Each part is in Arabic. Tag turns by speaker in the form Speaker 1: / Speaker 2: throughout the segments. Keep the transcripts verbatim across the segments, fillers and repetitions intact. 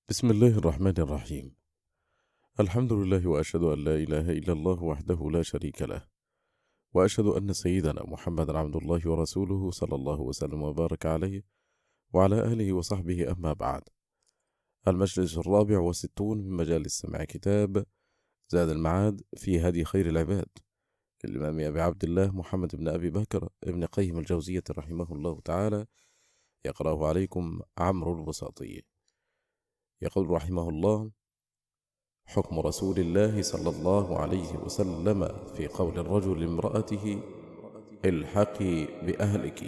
Speaker 1: بسم الله الرحمن الرحيم. الحمد لله وأشهد أن لا إله إلا الله وحده لا شريك له، وأشهد أن سيدنا محمدا عبد الله ورسوله صلى الله وسلم وبارك عليه وعلى آله وصحبه، أما بعد. المجلس الرابع والستون من مجالس سماع كتاب زاد المعاد في هدي خير العباد للإمام أبي عبد الله محمد بن أبي بكر ابن قيم الجوزية رحمه الله تعالى، يقرأه عليكم عمرو البساطي. يقول رحمه الله: حكم رسول الله صلى الله عليه وسلم في قول الرجل لامرأته: الحقي بأهلك.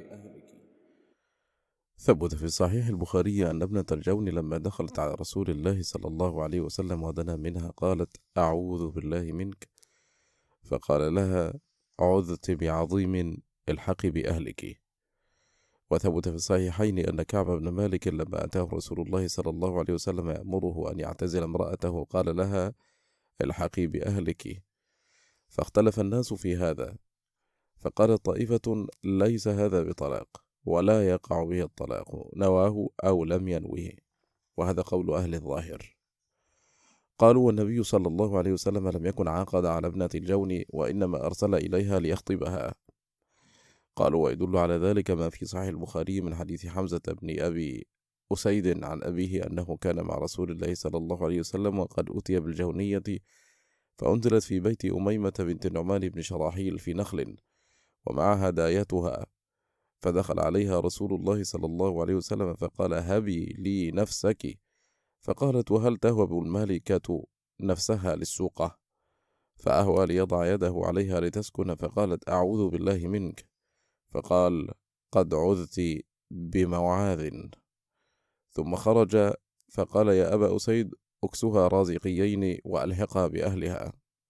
Speaker 1: ثبت في صحيح البخاري أن ابنة الجون لما دخلت على رسول الله صلى الله عليه وسلم ودنا منها قالت: أعوذ بالله منك، فقال لها: عذت بعظيم، الحقي بأهلك. وثبت في الصحيحين أن كعب بن مالك لما أتاه رسول الله صلى الله عليه وسلم يأمره أن يعتزل امرأته قال لها: الحقي بأهلك. فاختلف الناس في هذا، فقالت طائفة: ليس هذا بطلاق، ولا يقع به الطلاق، نواه أو لم ينوه، وهذا قول أهل الظاهر. قالوا: والنبي صلى الله عليه وسلم لم يكن عاقد على ابنة الجون، وإنما أرسل إليها ليخطبها. قالوا: ويدل على ذلك ما في صحيح البخاري من حديث حمزة بن أبي أسيد عن أبيه أنه كان مع رسول الله صلى الله عليه وسلم وقد أتي بالجونية، فأنزلت في بيت أميمة بنت النعمان بن شراحيل في نخل ومعها دايتها، فدخل عليها رسول الله صلى الله عليه وسلم فقال: هبي لي نفسك. فقالت: وهل تهوب المالكة نفسها للسوقة؟ فأهوى ليضع يده عليها لتسكن، فقالت: أعوذ بالله منك. فقال: قد عذت بموعاذ. ثم خرج فقال: يا أبا أسيد، أكسها رازقيين وألحقها بأهلها.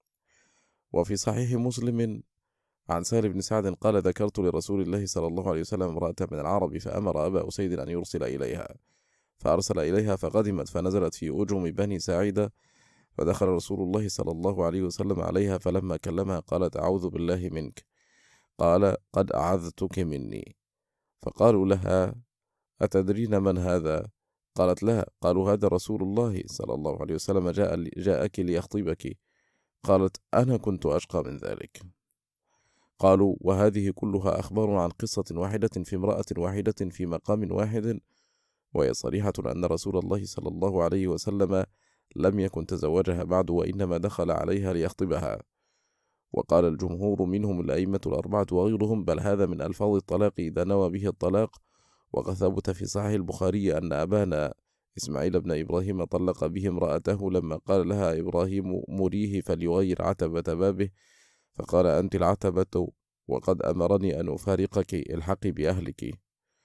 Speaker 1: وفي صحيح مسلم عن سهل بن سعد قال: ذكرت لرسول الله صلى الله عليه وسلم امرأة من العرب، فأمر أبا أسيد أن يرسل إليها، فأرسل إليها فقدمت فنزلت في أجم بني ساعدة، فدخل رسول الله صلى الله عليه وسلم عليها، فلما كلمها قالت: أعوذ بالله منك. قال: قد أعذتك مني. فقالوا لها: أتدرين من هذا؟ قالت: لا. قالوا: هذا رسول الله صلى الله عليه وسلم جاء جاءك ليخطبك. قالت: أنا كنت أشقى من ذلك. قالوا: وهذه كلها أخبار عن قصة واحدة في امرأة واحدة في مقام واحد، وهي صريحة أن رسول الله صلى الله عليه وسلم لم يكن تزوجها بعد، وإنما دخل عليها ليخطبها. وقال الجمهور منهم الأئمة الأربعة وغيرهم: بل هذا من ألفاظ الطلاق إذا نوى به الطلاق. وقد ثبت في صحيح البخاري أن أبانا إسماعيل بن إبراهيم طلق به امرأته لما قال لها إبراهيم: مريه فليغير عتبة بابه، فقال: أنت العتبة وقد أمرني أن أفارقك، الحقي بأهلك.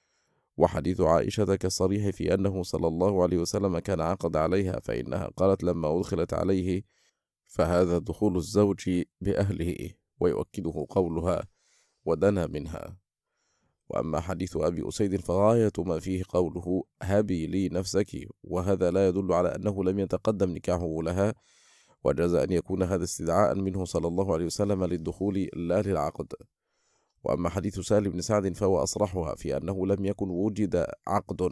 Speaker 1: وحديث عائشة كالصريح في أنه صلى الله عليه وسلم كان عقد عليها، فإنها قالت لما أدخلت عليه: فهذا دخول الزوج بأهله، ويؤكده قولها: ودنا منها. وأما حديث أبي أسيد فغاية ما فيه قوله: هبي لي نفسك، وهذا لا يدل على أنه لم يتقدم نكاحه لها، وجاز أن يكون هذا استدعاء منه صلى الله عليه وسلم للدخول لا للعقد. وأما حديث سهل بن سعد فهو أصرحها في أنه لم يكن وجد عقد،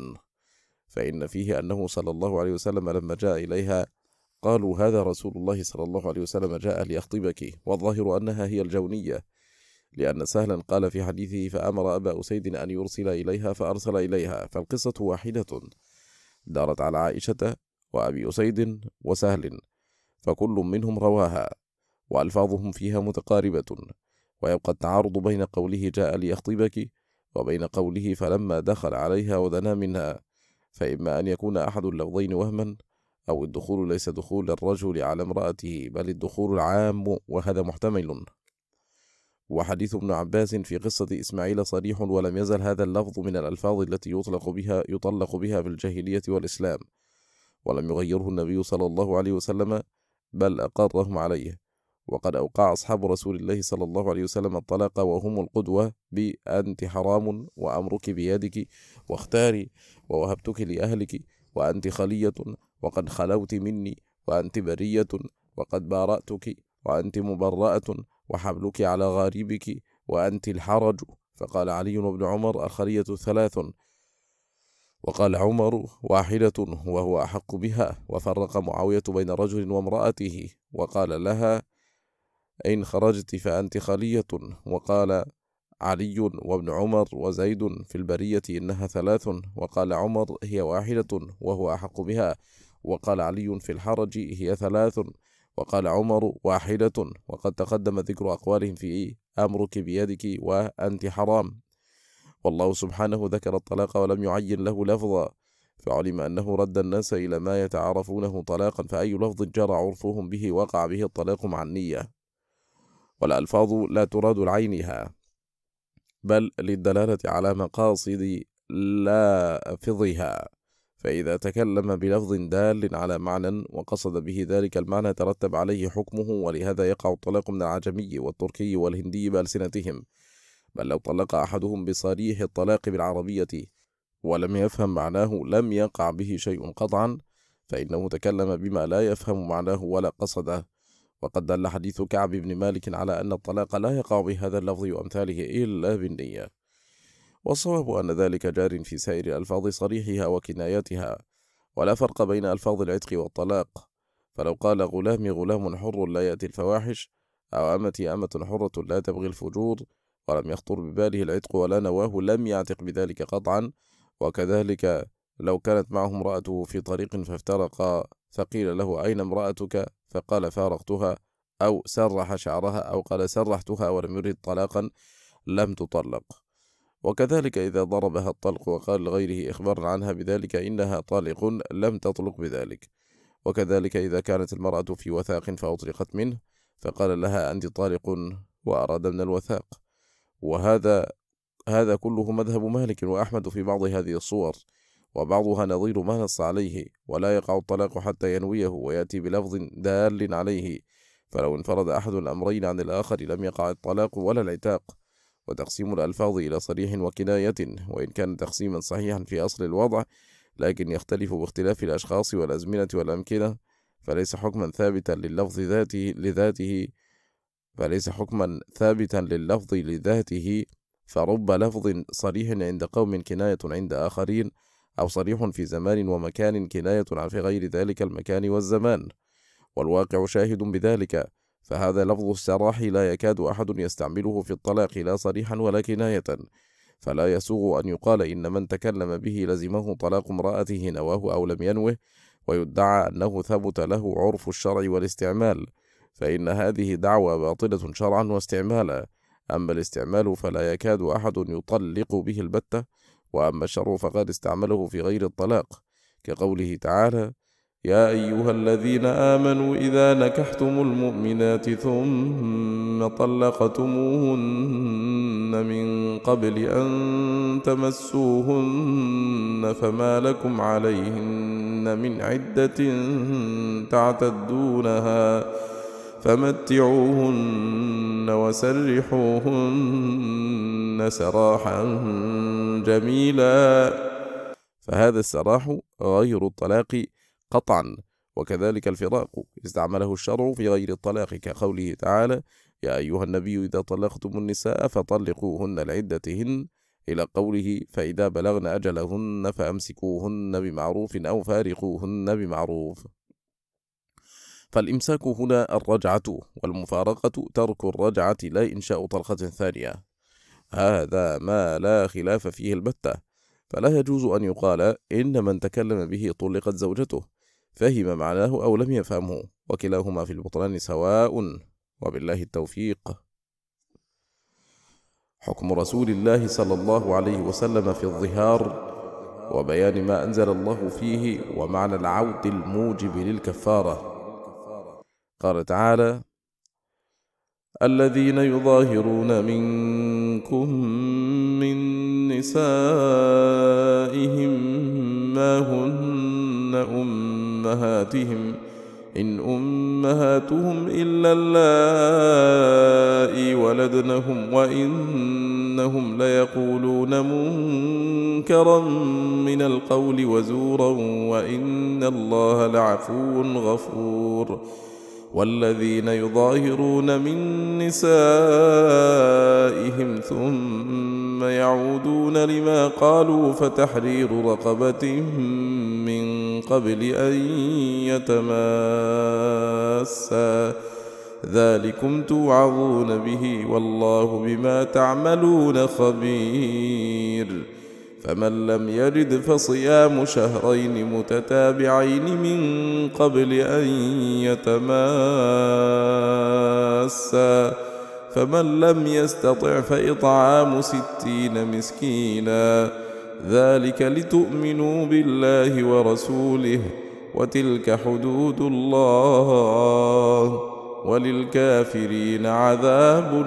Speaker 1: فإن فيه أنه صلى الله عليه وسلم لما جاء إليها قالوا: هذا رسول الله صلى الله عليه وسلم جاء ليخطبك، والظاهر أنها هي الجونية، لأن سهلا قال في حديثه: فأمر أبا أسيد أن يرسل إليها، فأرسل إليها. فالقصة واحدة دارت على عائشة وأبي أسيد وسهل، فكل منهم رواها، وألفاظهم فيها متقاربة، ويبقى التعارض بين قوله جاء ليخطبك وبين قوله فلما دخل عليها ودنا منها، فإما أن يكون أحد اللفظين وهما، أو الدخول ليس دخول الرجل على امرأته بل الدخول العام، وهذا محتمل. وحديث ابن عباس في قصة إسماعيل صريح، ولم يزل هذا اللفظ من الألفاظ التي يطلق بها يطلق بها في الجاهلية والإسلام، ولم يغيره النبي صلى الله عليه وسلم، بل أقرهم عليه. وقد أوقع أصحاب رسول الله صلى الله عليه وسلم الطلاق وهم القدوة بأنت حرام، وأمرك بيدك، واختاري، ووهبتك لأهلك، وأنت خلية، وقد خلوت مني، وأنت برية، وقد بارأتك، وأنت مبرأة، وحبلك على غاربك، وأنت الحرج. فقال علي بن عمر: الخلية ثلاث: وقال عمر واحدة وهو أحق بها. وفرق معاوية بين رجل وامرأته وقال لها إن خرجت فأنت خلية. وقال علي وابن عمر وزيد في البرية إنها ثلاث. وقال عمر هي واحدة وهو أحق بها. وقال علي في الحرج هي ثلاث. وقال عمر واحدة. وقد تقدم ذكر أقوالهم في أمرك بيدك وأنت حرام. والله سبحانه ذكر الطلاق ولم يعين له لفظا، فعلم أنه رد الناس إلى ما يتعارفونه طلاقا، فأي لفظ جرى عرفهم به وقع به الطلاق مع النية. والألفاظ لا تراد لعينها بل للدلالة على مقاصد لافظها، فإذا تكلم بلفظ دال على معنى وقصد به ذلك المعنى ترتب عليه حكمه. ولهذا يقع الطلاق من العجمي والتركي والهندي بألسنتهم. بل لو طلق أحدهم بصريح الطلاق بالعربية ولم يفهم معناه لم يقع به شيء قطعا، فإنه تكلم بما لا يفهم معناه ولا قصده. وقد دل حديث كعب بن مالك على أن الطلاق لا يقع بهذا اللفظ وأمثاله إلا بالنية. والصواب أن ذلك جار في سائر ألفاظ صريحها وكناياتها، ولا فرق بين ألفاظ العتق والطلاق. فلو قال غلامي غلام حر لا يأتي الفواحش، أو أمتي أمة حرة لا تبغي الفجور، ولم يخطر بباله العتق ولا نواه لم يعتق بذلك قطعا. وكذلك لو كانت معه امرأته في طريق فافترقا فقيل له أين امرأتك؟ فقال فارقتها، أو سرح شعرها، أو قال سرحتها ولم يرد طلاقا، لم تطلق. وكذلك إذا ضربها الطلق وقال لغيره إخبارا عنها بذلك إنها طالق لم تطلق بذلك. وكذلك إذا كانت المرأة في وثاق فأطلقت منه فقال لها أنت طالق وأراد من الوثاق. وهذا هذا كله مذهب مالك وأحمد في بعض هذه الصور، وبعضها نظير ما نص عليه. ولا يقع الطلاق حتى ينويه ويأتي بلفظ دال عليه، فلو انفرد أحد الأمرين عن الآخر لم يقع الطلاق ولا العتاق. وتقسيم الألفاظ إلى صريح وكناية وإن كان تقسيما صحيحا في أصل الوضع، لكن يختلف باختلاف الأشخاص والأزمنة والأمكنة، فليس حكما ثابتا لللفظ ذاته لذاته فليس حكما ثابتا لللفظ لذاته فرب لفظ صريح عند قوم كناية عند آخرين، أو صريح في زمان ومكان كناية عن في غير ذلك المكان والزمان. والواقع شاهد بذلك، فهذا لفظ السراح لا يكاد أحد يستعمله في الطلاق لا صريحا ولا كناية، فلا يسوغ أن يقال إن من تكلم به لزمه طلاق امرأته نواه أو لم ينوه، ويدعى أنه ثبت له عرف الشرع والاستعمال، فإن هذه دعوى باطلة شرعا واستعمالا. أما الاستعمال فلا يكاد أحد يطلق به البتة، وأما الشرع فقد استعمله في غير الطلاق، كقوله تعالى يا أيها الذين آمنوا إذا نكحتم المؤمنات ثم طلقتموهن من قبل أن تمسوهن فما لكم عليهن من عدة تعتدونها فمتعوهن وسرحوهن سراحا جميلا. فهذا السراح غير الطلاق قطعا، وكذلك الفراق استعمله الشرع في غير الطلاق، كقوله تعالى يا أيها النبي إذا طلقتم النساء فطلقوهن لعدتهن إلى قوله فإذا بلغن أجلهن فأمسكوهن بمعروف أو فارقوهن بمعروف. فالإمساك هنا الرجعة، والمفارقة ترك الرجعة لا إنشاء طلقة ثانية، هذا ما لا خلاف فيه البتة. فلا يجوز أن يقال إن من تكلم به طلقت زوجته فهم معناه أو لم يفهمه، وكلاهما في البطلان سواء، وبالله التوفيق. حكم رسول الله صلى الله عليه وسلم في الظهار وبيان ما أنزل الله فيه ومعنى العود الموجب للكفارة. قال تعالى الذين يظاهرون منكم من نسائهم ما هن أمهاتهم إن أمهاتهم إلا اللائي ولدنهم وإنهم ليقولون منكرا من القول وزورا وإن الله لعفو غفور. والذين يظاهرون من نسائهم ثم ثم يعودون لما قالوا فتحرير رقبة من قبل أن يتماسا ذلكم توعظون به والله بما تعملون خبير. فمن لم يجد فصيام شهرين متتابعين من قبل أن يتماسا فمن لم يستطع فإطعام ستين مسكينا ذلك لتؤمنوا بالله ورسوله وتلك حدود الله وللكافرين عذاب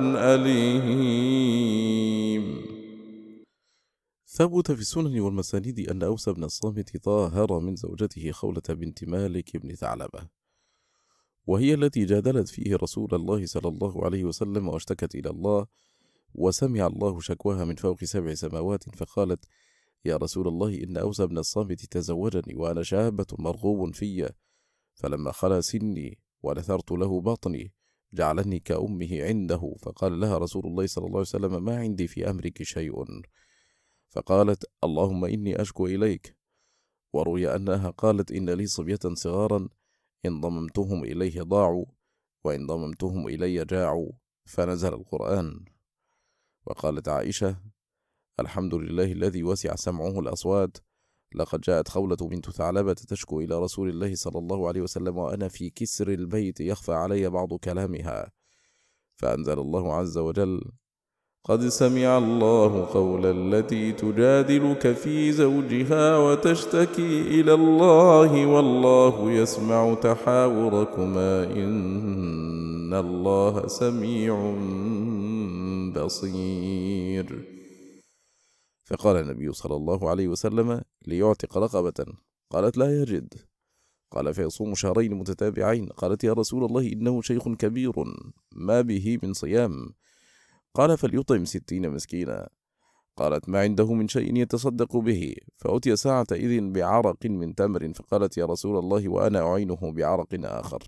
Speaker 1: أليم. ثبت في السنن والمسانيد أن أوس بن الصامت طاهر من زوجته خولة بنت مالك بن ثعلبة، وهي التي جادلت فيه رسول الله صلى الله عليه وسلم واشتكت إلى الله، وسمع الله شكواها من فوق سبع سماوات فقالت: يا رسول الله إن أوس بن الصامت تزوجني وأنا شابة مرغوب في، فلما خلا سني ونثرت له بطني جعلني كأمه عنده. فقال لها رسول الله صلى الله عليه وسلم: ما عندي في أمرك شيء. فقالت: اللهم إني أشكو إليك. وروي أنها قالت: إن لي صبية صغارا إن ضممتهم إليه ضاعوا وإن ضممتهم إلي جاعوا، فنزل القرآن. وقالت عائشة: الحمد لله الذي وسع سمعه الأصوات، لقد جاءت خولة بنت ثعلبة تشكو إلى رسول الله صلى الله عليه وسلم وأنا في كسر البيت يخفى علي بعض كلامها، فأنزل الله عز وجل: قد سمع الله قول التي تجادلك في زوجها وتشتكي إلى الله والله يسمع تحاوركما إن الله سميع بصير. فقال النبي صلى الله عليه وسلم: ليعتق رقبة. قالت: لا يجد. قال: فيصوم شهرين متتابعين. قالت: يا رسول الله إنه شيخ كبير ما به من صيام. قال: فليطعم ستين مسكينا. قالت: ما عنده من شيء يتصدق به. فأتي ساعة إذن بعرق من تمر، فقالت: يا رسول الله وأنا أعينه بعرق آخر.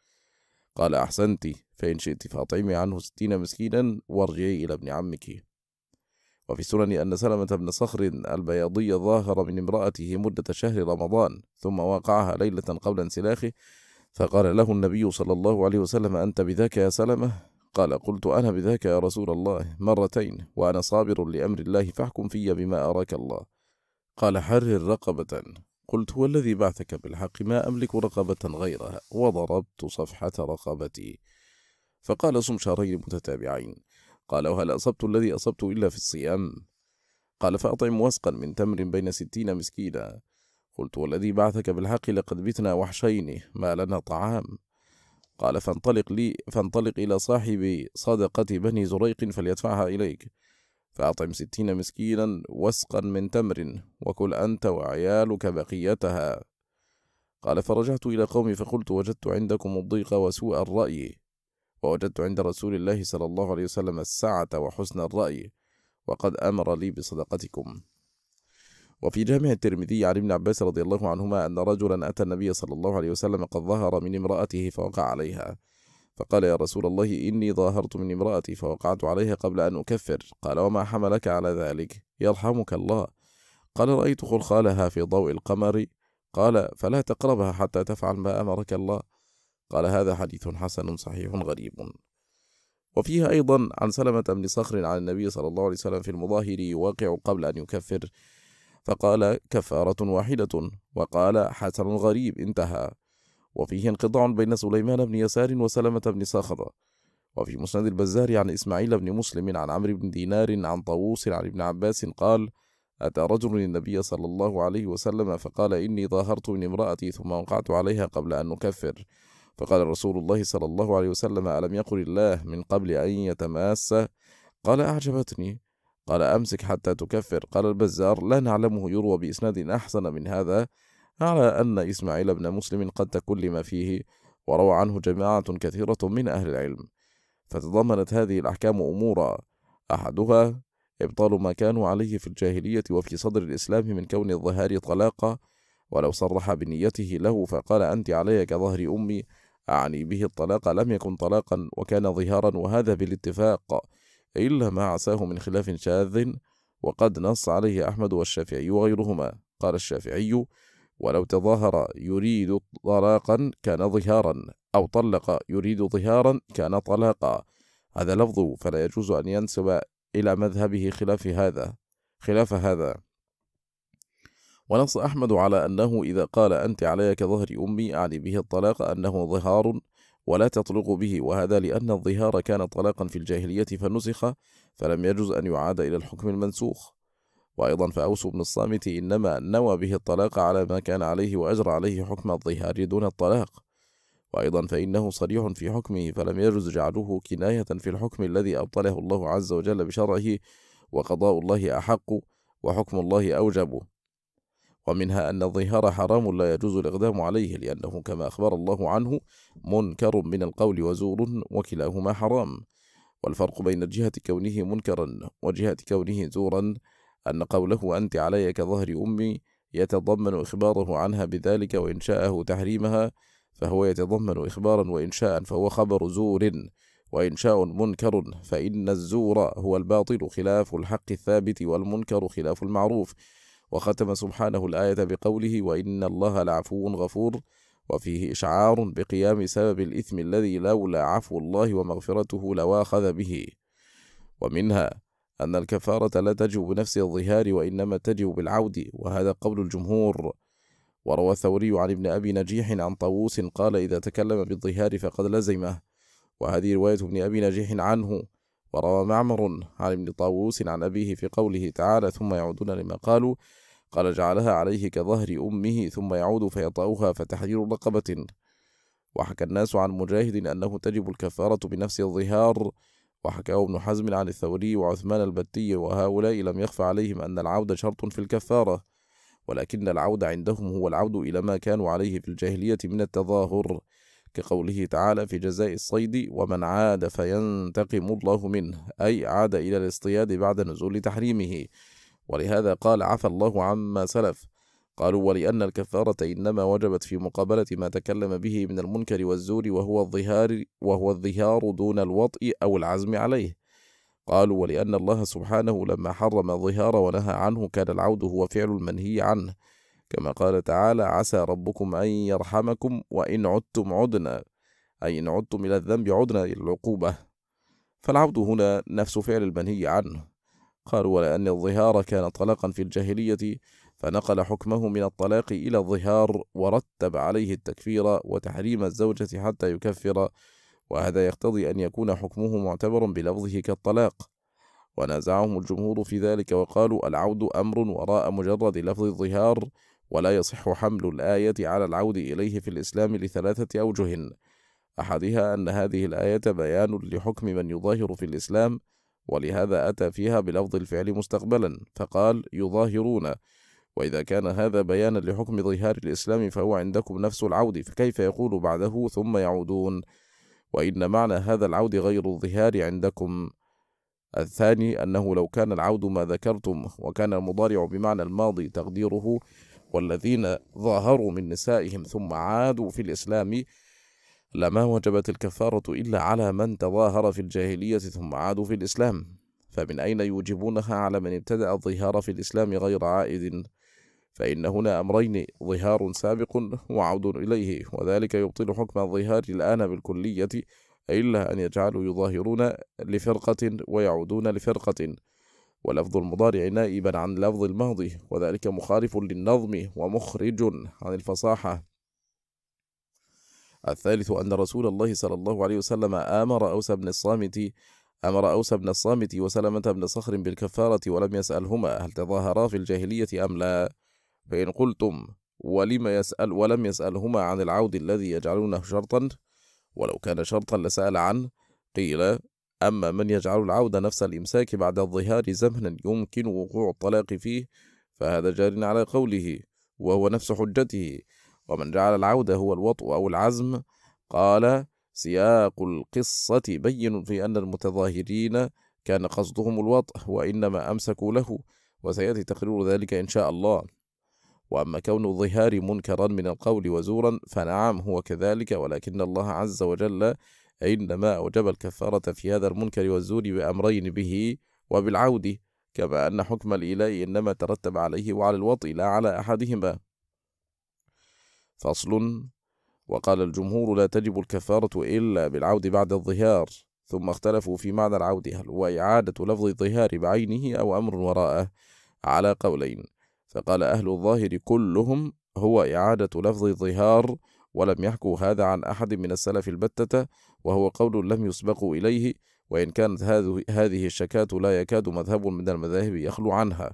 Speaker 1: قال: أحسنت، فإن شئت فأطعمي عنه ستين مسكينا وارجعي إلى ابن عمك. وفي السنن أن سلمة بن صخر البياضي ظاهر من امرأته مدة شهر رمضان ثم وقعها ليلة قبل انسلاخه، فقال له النبي صلى الله عليه وسلم: أنت بذاك يا سلمة؟ قال: قلت: أنا بذاك يا رسول الله مرتين وأنا صابر لأمر الله فاحكم في بما أراك الله. قال: حرر رقبة. قلت: هو الذي بعثك بالحق ما أملك رقبة غيرها، وضربت صفحة رقبتي. فقال: صم شهرين متتابعين. قال: وهل أصبت الذي أصبت إلا في الصيام؟ قال: فأطعم وسقا من تمر بين ستين مسكينا. قلت: والذي بعثك بالحق لقد بتنا وحشين ما لنا طعام. قال: فانطلق لي فانطلق إلى صاحب صدقة بني زريق فليدفعها إليك، فأطعم ستين مسكينا وسقا من تمر وكل أنت وعيالك بقيتها. قال: فرجعت إلى قومي فقلت: وجدت عندكم الضيق وسوء الرأي، ووجدت عند رسول الله صلى الله عليه وسلم السعة وحسن الرأي، وقد أمر لي بصدقتكم. وفي جامع الترمذي عن ابن عباس رضي الله عنهما أن رجلا أتى النبي صلى الله عليه وسلم قد ظهر من امرأته فوقع عليها، فقال: يا رسول الله إني ظاهرت من امرأتي فوقعت عليها قبل أن أكفر. قال: وما حملك على ذلك؟ يرحمك الله. قال: رأيت خلخالها في ضوء القمر. قال: فلا تقربها حتى تفعل ما أمرك الله. قال: هذا حديث حسن صحيح غريب. وفيها أيضا عن سلمة بن صخر عن النبي صلى الله عليه وسلم في المظاهر يوقع قبل أن يكفر، فقال: كفارة واحدة، وقال: حسن غريب، انتهى. وفيه انقطاع بين سليمان بن يسار وسلمة بن صخر. وفي مسند البزار عن إسماعيل بن مسلم عن عمرو بن دينار عن طاووس عن ابن عباس قال: أتى رجل النبي صلى الله عليه وسلم فقال: إني ظاهرت من امرأتي ثم وقعت عليها قبل أن نكفر. فقال رسول الله صلى الله عليه وسلم: ألم يقل الله من قبل أن يتماس؟ قال: أعجبتني. قال: أمسك حتى تكفر. قال البزار: لا نعلمه يروى بإسناد أحسن من هذا، على أن إسماعيل بن مسلم قد تكلم فيه، وروى عنه جماعة كثيرة من أهل العلم. فتضمنت هذه الأحكام أمورا: أحدها إبطال ما كانوا عليه في الجاهلية وفي صدر الإسلام من كون الظهار طلاقا، ولو صرح بنيته له فقال: أنت علي كظهر أمي، أعني به الطلاق، لم يكن طلاقا وكان ظهارا، وهذا بالاتفاق، إلا ما عساه من خلاف شاذ وقد نص عليه أحمد والشافعي وغيرهما. قال الشافعي: ولو تظاهر يريد طلاقا كان ظهارا، أو طلق يريد ظهارا كان طلاقا. هذا لفظه، فلا يجوز أن ينسب إلى مذهبه خلاف هذا خلاف هذا ونص أحمد على أنه إذا قال أنت علي كظهر أمي أعني به الطلاق أنه ظهار ولا تطلق به، وهذا لأن الظهار كان طلاقا في الجاهلية فنسخ، فلم يجوز أن يعاد إلى الحكم المنسوخ. وأيضا فأوس بن الصامت إنما نوى به الطلاق على ما كان عليه وأجرى عليه حكم الظهار دون الطلاق. وأيضا فإنه صريح في حكمه، فلم يجوز جعله كناية في الحكم الذي أبطله الله عز وجل بشرعه، وقضاء الله أحق وحكم الله أوجب. ومنها أن الظهار حرام لا يجوز الإقدام عليه، لأنه كما أخبر الله عنه منكر من القول وزور، وكلاهما حرام. والفرق بين جهة كونه منكرا وجهة كونه زورا أن قوله أنت علي كظهر أمي يتضمن إخباره عنها بذلك، وإن شاءه تحريمها فهو يتضمن إخبارا، وإن شاء فهو خبر زور، وإن شاء منكر، فإن الزور هو الباطل خلاف الحق الثابت، والمنكر خلاف المعروف. وختم سبحانه الآية بقوله: وإن الله لعفو غفور، وفيه إشعار بقيام سبب الإثم الذي لولا عفو الله ومغفرته لواخذ به. ومنها أن الكفارة لا تجب بنفس الظهار، وإنما تجب بالعود، وهذا قول الجمهور. وروى الثوري عن ابن أبي نجيح عن طاووس قال: إذا تكلم بالظهار فقد لزمه، وهذه رواية ابن أبي نجيح عنه. وروى معمر عن ابن طاووس عن أبيه في قوله تعالى: ثم يعودون لما قالوا، قال: جعلها عليه كظهر أمه ثم يعود فيطأها فتحرير رقبة. وحكى الناس عن مجاهد أنه تجب الكفارة بنفس الظهار، وحكاه ابن حزم عن الثوري وعثمان البتي، وهؤلاء لم يخف عليهم أن العود شرط في الكفارة، ولكن العود عندهم هو العود إلى ما كانوا عليه في الجاهلية من التظاهر، كقوله تعالى في جزاء الصيد: ومن عاد فينتقم الله منه، أي عاد إلى الاصطياد بعد نزول تحريمه. ولهذا قال: عفى الله عما سلف. قالوا: ولأن الكفارة إنما وجبت في مقابلة ما تكلم به من المنكر والزور، وهو الظهار وهو الظهار دون الوطء أو العزم عليه. قالوا: ولأن الله سبحانه لما حرم الظهار ونهى عنه كان العود هو فعل المنهي عنه، كما قال تعالى: عسى ربكم أن يرحمكم وإن عدتم عدنا، أي إن عدتم إلى الذنب عدنا إلى العقوبة. فالعود هنا نفس فعل المنهي عنه. قالوا: ولأن الظهار كان طلاقا في الجاهلية فنقل حكمه من الطلاق إلى الظهار، ورتب عليه التكفير وتحريم الزوجة حتى يكفر، وهذا يقتضي أن يكون حكمه معتبرا بلفظه كالطلاق. ونازعهم الجمهور في ذلك وقالوا: العود أمر وراء مجرد لفظ الظهار، ولا يصح حمل الآية على العود إليه في الإسلام لثلاثة أوجه: أحدها أن هذه الآية بيان لحكم من يظاهر في الإسلام، ولهذا أتى فيها بلفظ الفعل مستقبلا فقال: يظاهرون، وإذا كان هذا بيانا لحكم ظهار الإسلام فهو عندكم نفس العود، فكيف يقول بعده ثم يعودون؟ وإن معنى هذا العود غير الظهار عندكم. الثاني أنه لو كان العود ما ذكرتم وكان المضارع بمعنى الماضي تقديره: والذين ظاهروا من نسائهم ثم عادوا في الإسلام، لما وجبت الكفارة إلا على من تظاهر في الجاهلية ثم عادوا في الإسلام، فمن أين يوجبونها على من ابتدأ الظهار في الإسلام غير عائد؟ فإن هنا أمرين: ظهار سابق وعود إليه، وذلك يبطل حكم الظهار الآن بالكلية، إلا أن يجعلوا يظاهرون لفرقة ويعودون لفرقة، ولفظ المضارع نائبا عن لفظ الماضي، وذلك مخالف للنظم ومخرج عن الفصاحة. الثالث أن رسول الله صلى الله عليه وسلم آمر أوس بن الصامت أمر أوس بن الصامت وسلمة بن صخر بالكفارة، ولم يسألهما هل تظاهرا في الجاهلية أم لا. فإن قلتم ولم يسأل ولم يسألهما عن العود الذي يجعلونه شرطا، ولو كان شرطا لسأل عنه، قيل: أما من يجعل العود نفس الإمساك بعد الظهار زمنا يمكن وقوع الطلاق فيه فهذا جار على قوله، وهو نفس حجته. ومن جعل العود هو الوطء أو العزم، قال: سياق القصة بين في أن المتظاهرين كان قصدهم الوطء وإنما أمسكوا له، وسيأتي تقرير ذلك إن شاء الله. وأما كون الظهار منكرا من القول وزورا فنعم هو كذلك، ولكن الله عز وجل إنما أوجب الكفارة في هذا المنكر والزور بأمرين: به وبالعود، كما أن حكم الإيلاء إنما ترتب عليه وعلى الوطء لا على أحدهما. فصل. وقال الجمهور لا تجب الكفارة إلا بالعود بعد الظهار، ثم اختلفوا في معنى العود، هل هو إعادة لفظ الظهار بعينه أو أمر وراءه، على قولين. فقال أهل الظاهر كلهم هو إعادة لفظ الظهار، ولم يحكوا هذا عن أحد من السلف البتة، وهو قول لم يسبقوا إليه، وإن كانت هذه الشكاة لا يكاد مذهب من المذاهب يخلو عنها.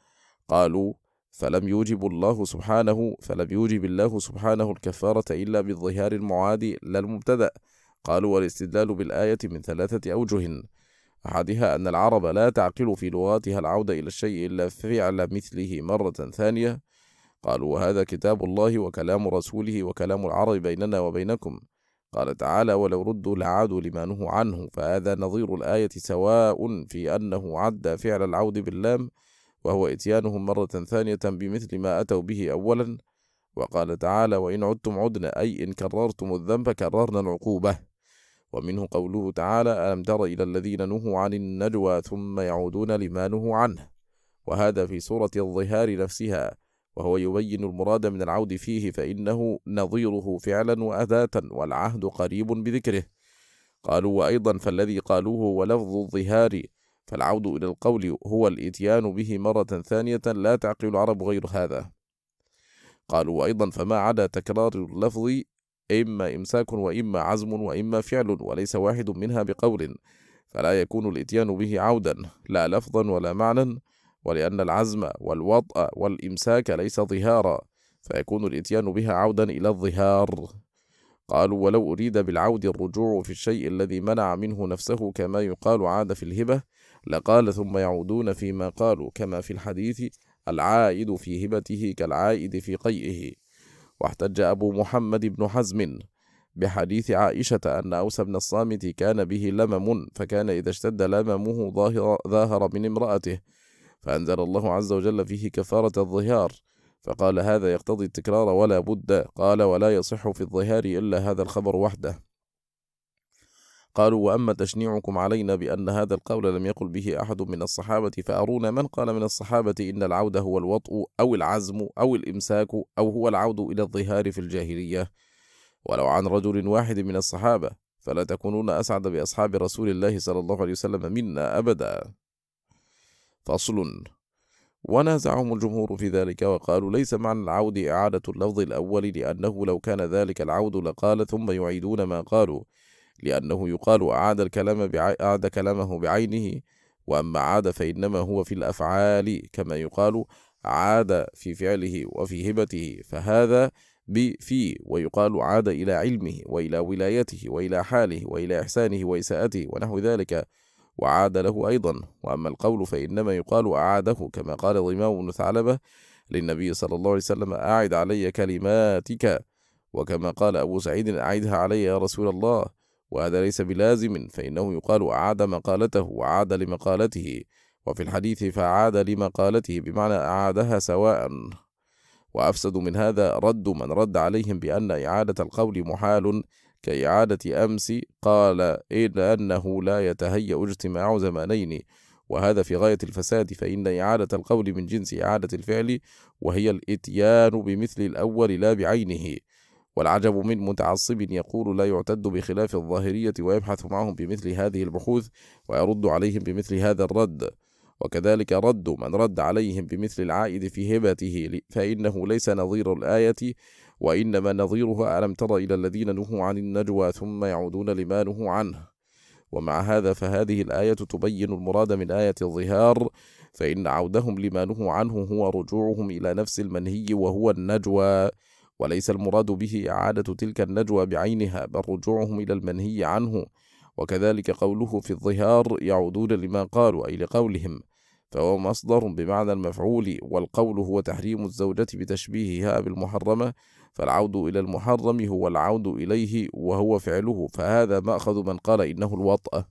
Speaker 1: قالوا فلم يوجب الله سبحانه فلم يوجب الله سبحانه الكفارة إلا بالظهار المعادي لا المبتدأ. قالوا والاستدلال بالآية من ثلاثة أوجه، أحدها أن العرب لا تعقل في لغاتها العودة إلى الشيء إلا فعل مثله مرة ثانية. قالوا وهذا كتاب الله وكلام رسوله وكلام العرب بيننا وبينكم. قال تعالى ولو ردوا لعادوا لما نهوا عنه، فهذا نظير الآية سواء في أنه عد فعل العود باللام، وهو إتيانهم مرة ثانية بمثل ما أتوا به أولا. وقال تعالى وإن عدتم عدنا، أي إن كررتم الذنب كررنا العقوبة. ومنه قوله تعالى ألم تر إلى الذين نهوا عن النجوى ثم يعودون لما نهوا عنه، وهذا في سورة الظهار نفسها، وهو يبين المراد من العود فيه، فإنه نظيره فعلا وأداة، والعهد قريب بذكره. قالوا وأيضا فالذي قالوه ولفظ الظهار، فالعود إلى القول هو الإتيان به مرة ثانية، لا تعقل العرب غير هذا. قالوا وأيضا فما عدا تكرار اللفظ إما إمساك وإما عزم وإما فعل، وليس واحد منها بقول، فلا يكون الإتيان به عودا لا لفظا ولا معنى، ولأن العزم والوطأ والإمساك ليس ظهارا، فيكون الإتيان بها عودا إلى الظهار. قالوا ولو أريد بالعود الرجوع في الشيء الذي منع منه نفسه، كما يقال عاد في الهبة، لقال ثم يعودون فيما قالوا، كما في الحديث العائد في هبته كالعائد في قيئه. واحتج أبو محمد بن حزم بحديث عائشة أن أوس بن الصامت كان به لمم، فكان إذا اشتد لممه ظاهر, ظاهر من امرأته، فأنزل الله عز وجل فيه كفارة الظهار، فقال هذا يقتضي التكرار ولا بد. قال ولا يصح في الظهار إلا هذا الخبر وحده. قالوا وأما تشنيعكم علينا بأن هذا القول لم يقل به أحد من الصحابة، فأرونا من قال من الصحابة إن العود هو الوطء أو العزم أو الإمساك أو هو العود إلى الظهار في الجاهلية، ولو عن رجل واحد من الصحابة، فلا تكونون أسعد بأصحاب رسول الله صلى الله عليه وسلم منا أبدا. فصل. ونازعهم الجمهور في ذلك، وقالوا ليس معنى العود إعادة اللفظ الأول، لأنه لو كان ذلك العود لقال ثم يعيدون ما قالوا، لأنه يقال أعاد الكلام بعي... أعاد كلامه بعينه، وأما عاد فإنما هو في الأفعال، كما يقال عاد في فعله وفي هبته، فهذا بفي، ويقال عاد إلى علمه وإلى ولايته وإلى حاله وإلى إحسانه وإساءته ونحو ذلك، وعاد له أيضا. وأما القول فإنما يقال أعاده، كما قال ضمام بن ثعلبة للنبي صلى الله عليه وسلم أعد علي كلماتك، وكما قال أبو سعيد أعيدها علي يا رسول الله، وهذا ليس بلازم، فإنه يقال أعاد مقالته وعاد لمقالته، وفي الحديث فعاد لمقالته بمعنى أعادها سواء. وأفسد من هذا رد من رد عليهم بأن إعادة القول محال كإعادة أمس، قال إلا أنه لا يتهيأ اجتماع زمانين، وهذا في غاية الفساد، فإن إعادة القول من جنس إعادة الفعل، وهي الإتيان بمثل الأول لا بعينه. والعجب من متعصب يقول لا يعتد بخلاف الظاهرية، ويبحث معهم بمثل هذه البحوث، ويرد عليهم بمثل هذا الرد. وكذلك رد من رد عليهم بمثل العائد في هبته، فإنه ليس نظير الآية، وإنما نظيرها ألم تر إلى الذين نهوا عن النجوى ثم يعودون لما نهوا عنه. ومع هذا فهذه الآية تبين المراد من آية الظهار، فإن عودهم لما نهوا عنه هو رجوعهم إلى نفس المنهي وهو النجوى، وليس المراد به إعادة تلك النجوى بعينها، بل رجوعهم إلى المنهي عنه. وكذلك قوله في الظهار يعودون لما قالوا، أي لقولهم، فهو مصدر بمعنى المفعول، والقول هو تحريم الزوجة بتشبيهها بالمحرمة، فالعود إلى المحرم هو العود إليه وهو فعله، فهذا مأخذ من قال إنه الوطأ.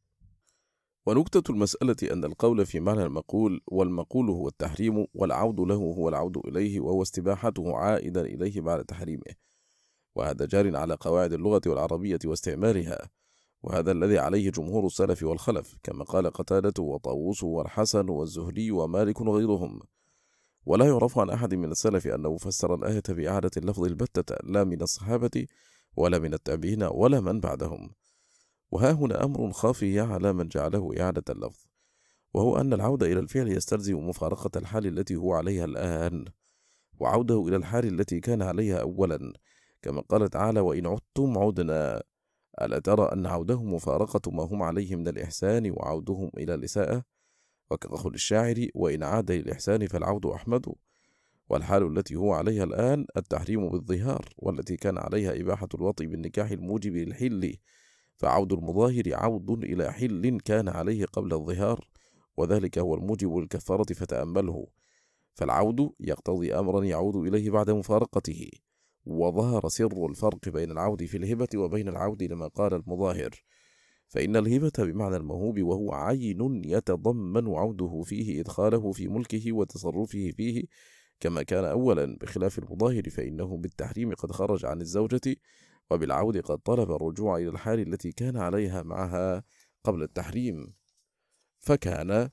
Speaker 1: ونكتة المسألة أن القول في معنى المقول، والمقول هو التحريم، والعود له هو العود إليه، وهو استباحته عائدا إليه بعد تحريمه، وهذا جار على قواعد اللغة والعربية واستعمالها. وهذا الذي عليه جمهور السلف والخلف، كما قال قتادة وطاووس والحسن والزهري ومالك وغيرهم. ولا يعرف عن أحد من السلف أنه فسر الآية بإعادة اللفظ البتة، لا من الصحابة ولا من التابعين ولا من بعدهم. وها هنا أمر خافي على من جعله إعادة اللفظ، وهو أن العودة إلى الفعل يستلزم مفارقة الحال التي هو عليها الآن، وعوده إلى الحال التي كان عليها أولا، كما قال تعالى: وإن عدتم عدنا. ألا ترى أن عوده مفارقة ما هم عليه من الإحسان وعودهم إلى الإساءة؟ وكقول الشاعر: وإن عاد للإحسان فالعود أحمد. والحال التي هو عليها الآن التحريم بالظهار، والتي كان عليها إباحة الوطء بالنكاح الموجب للحل، فعود المظاهر عود إلى حل كان عليه قبل الظهار، وذلك هو الموجب للكفارة، فتأمله. فالعود يقتضي أمرا يعود إليه بعد مفارقته، وظهر سر الفرق بين العود في الهبة وبين العود لما قال المظاهر، فإن الهبة بمعنى الموهوب، وهو عين يتضمن عوده فيه إدخاله في ملكه وتصرفه فيه كما كان أولا، بخلاف المظاهر فإنه بالتحريم قد خرج عن الزوجة، وبالعود قد طلب الرجوع إلى الحال التي كان عليها معها قبل التحريم. فكان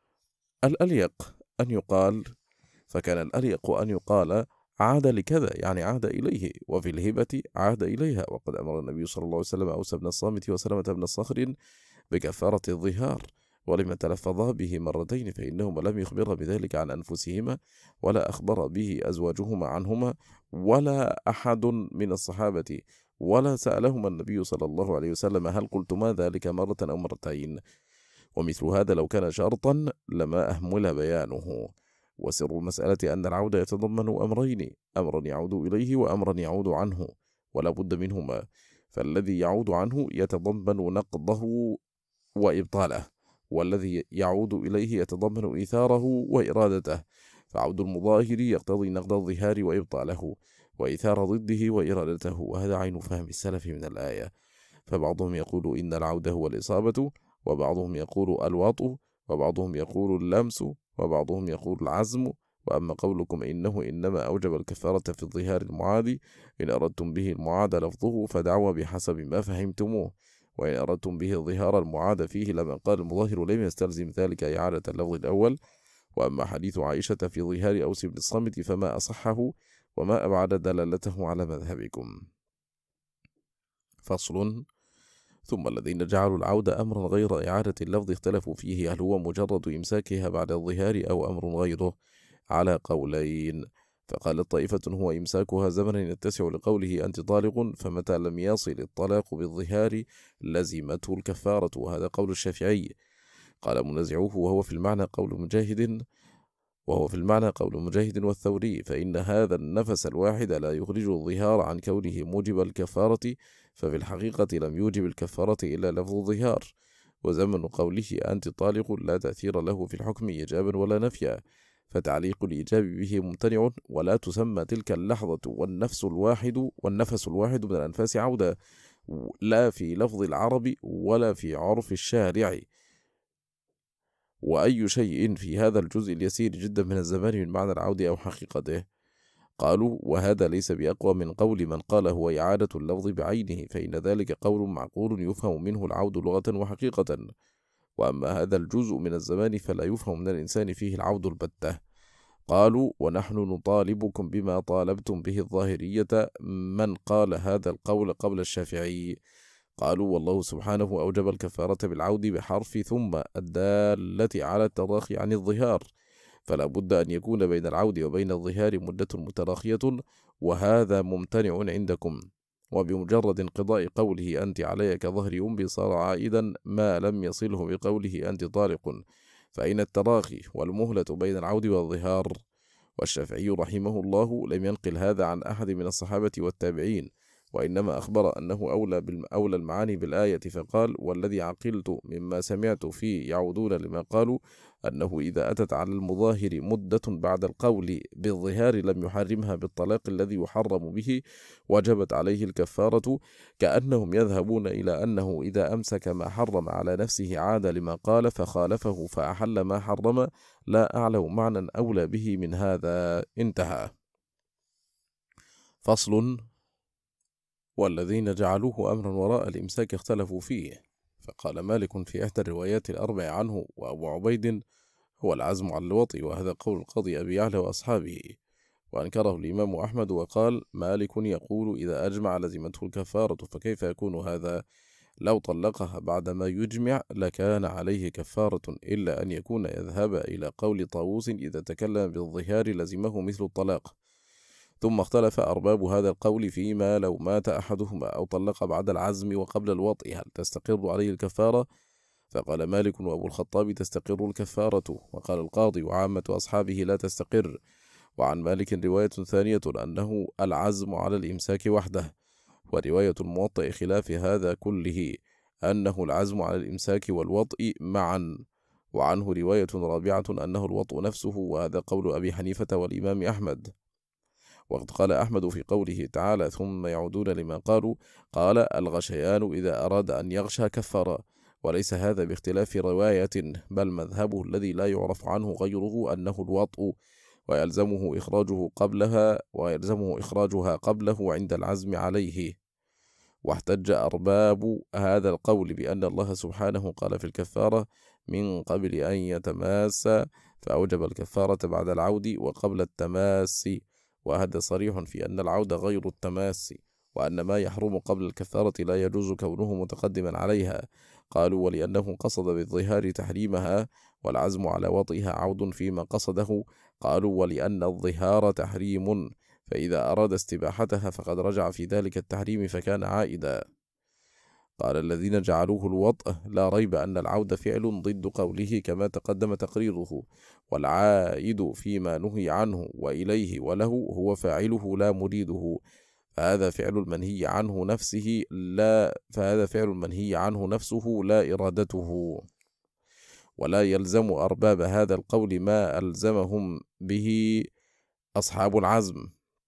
Speaker 1: الأليق أن يقال فكان الأليق أن يقال عاد لكذا، يعني عاد إليه، وفي الهبة عاد إليها. وقد أمر النبي صلى الله عليه وسلم أوس بن الصامت وسلمة بن الصخر بكفارة الظهار، ولما تلفظا به مرتين فإنهما لم يخبر بذلك عن أنفسهما، ولا أخبر به أزواجهما عنهما، ولا أحد من الصحابة، ولا سألهما النبي صلى الله عليه وسلم: هل قلتما ذلك مرة أو مرتين؟ ومثل هذا لو كان شرطا لما أهمل بيانه. وسر المسألة أن العودة يتضمن أمرين: أمرا يعود إليه وأمرا يعود عنه، ولا بد منهما. فالذي يعود عنه يتضمن نقضه وإبطاله، والذي يعود إليه يتضمن إيثاره وإرادته. فعود المظاهر يقتضي نقض الظهار وإبطاله، وإيثار ضده وإرادته، وهذا عين فهم السلف من الآية. فبعضهم يقول إن العودة هو الإصابة، وبعضهم يقول الوطء، وبعضهم يقول اللمس، وبعضهم يقول العزم. وأما قولكم إنه إنما أوجب الكفارة في الظهار المعادي، إن أردتم به المعاد لفظه فدعوى بحسب ما فهمتموه، وإن أردتم به الظهار المعاد فيه لما قال المظاهر لم يستلزم ذلك إعادة اللفظ الأول. وأما حديث عائشة في ظهار أوس بن الصامت فما أصحه وما أبعد دلالته على مذهبكم. فصل. ثم الذين جعلوا العودة أمرا غير إعادة اللفظ اختلفوا فيه، هل هو مجرد إمساكها بعد الظهار أو أمر غيره، على قولين. فقالت طائفة هو إمساكها زمنا يتسع لقوله أنت طالق، فمتى لم يصل الطلاق بالظهار لزمته الكفارة، وهذا قول الشافعي. قال منازعوه وهو في المعنى قول مجاهد وهو في المعنى قول مجاهد والثوري، فإن هذا النفس الواحد لا يخرج الظهار عن كونه موجب الكفارة، ففي الحقيقة لم يوجب الكفارة إلا لفظ الظهار. وزمن قوله أنت طالق لا تأثير له في الحكم إيجابا ولا نفيا، فتعليق الإيجاب به ممتنع، ولا تسمى تلك اللحظة والنفس الواحد والنفس الواحد من الأنفاس عودة، لا في لفظ العرب ولا في عرف الشارع. وأي شيء في هذا الجزء اليسير جدا من الزمان من معنى العود أو حقيقته. قالوا وهذا ليس بأقوى من قول من قال هو إعادة اللفظ بعينه، فإن ذلك قول معقول يفهم منه العود لغة وحقيقة. وأما هذا الجزء من الزمان فلا يفهم من الإنسان فيه العود البتة. قالوا ونحن نطالبكم بما طالبتم به الظاهرية من قال هذا القول قبل الشافعي. قالوا والله سبحانه أوجب الكفارة بالعود بحرف ثم الدالة على التراخي عن الظهار، فلا بد أن يكون بين العود وبين الظهار مدة متراخية، وهذا ممتنع عندكم. وبمجرد انقضاء قوله أنت علي كظهر أمي صار عائدا ما لم يصله بقوله أنت طالق، فأين التراخي والمهلة بين العود والظهار؟ والشافعي رحمه الله لم ينقل هذا عن أحد من الصحابة والتابعين، وإنما أخبر أنه أولى, أولى المعاني بالآية، فقال والذي عقلت مما سمعت فيه يعودون لما قالوا أنه إذا أتت على المظاهر مدة بعد القول بالظهار لم يحرمها بالطلاق الذي يحرم به وجبت عليه الكفارة، كأنهم يذهبون إلى أنه إذا أمسك ما حرم على نفسه عاد لما قال فخالفه فأحل ما حرم، لا أعلم معنى أولى به من هذا. انتهى. فصل. والذين جعلوه أمرا وراء الإمساك اختلفوا فيه، فقال مالك في إحدى الروايات الأربع عنه وأبو عبيد هو العزم على الوطي، وهذا قول القاضي أبي يعلى وأصحابه، وأنكره الإمام أحمد وقال مالك يقول إذا أجمع لزمته الكفارة، فكيف يكون هذا؟ لو طلقها بعدما يجمع لكان عليه كفارة، إلا أن يكون يذهب إلى قول طاووس إذا تكلم بالظهار لزمه مثل الطلاق. ثم اختلف أرباب هذا القول فيما لو مات أحدهما أو طلق بعد العزم وقبل الوطء هل تستقر عليه الكفارة؟ فقال مالك وأبو الخطاب تستقر الكفارة، وقال القاضي وعامة أصحابه لا تستقر. وعن مالك رواية ثانية أنه العزم على الإمساك وحده، ورواية الموطئ خلاف هذا كله أنه العزم على الإمساك والوطء معا. وعنه رواية رابعة أنه الوطء نفسه، وهذا قول أبي حنيفة والإمام أحمد. وقد قال أحمد في قوله تعالى ثم يعودون لما قالوا، قال الغشيان إذا أراد أن يغشى كفر، وليس هذا باختلاف رواية، بل مذهبه الذي لا يعرف عنه غيره أنه الوطء، ويلزمه إخراجه قبلها ويلزمه إخراجها قبله عند العزم عليه. واحتج أرباب هذا القول بأن الله سبحانه قال في الكفارة من قبل أن يتماس، فأوجب الكفارة بعد العود وقبل التماس، وهذا صريح في أن العود غير التماس، وأن ما يحرم قبل الكفارة لا يجوز كونه متقدما عليها. قالوا ولأنه قصد بالظهار تحريمها والعزم على وطئها عود فيما قصده. قالوا ولأن الظهار تحريم، فإذا أراد استباحتها فقد رجع في ذلك التحريم فكان عائدا. قال الذين جعلوه الوطء لا ريب أن العود فعل ضد قوله كما تقدم تقريره، والعائد فيما نهي عنه وإليه وله هو فاعله لا مريده، فهذا فعل المنهي عنه نفسه لا فهذا فعل المنهي عنه نفسه لا إرادته. ولا يلزم أرباب هذا القول ما ألزمهم به أصحاب العزم،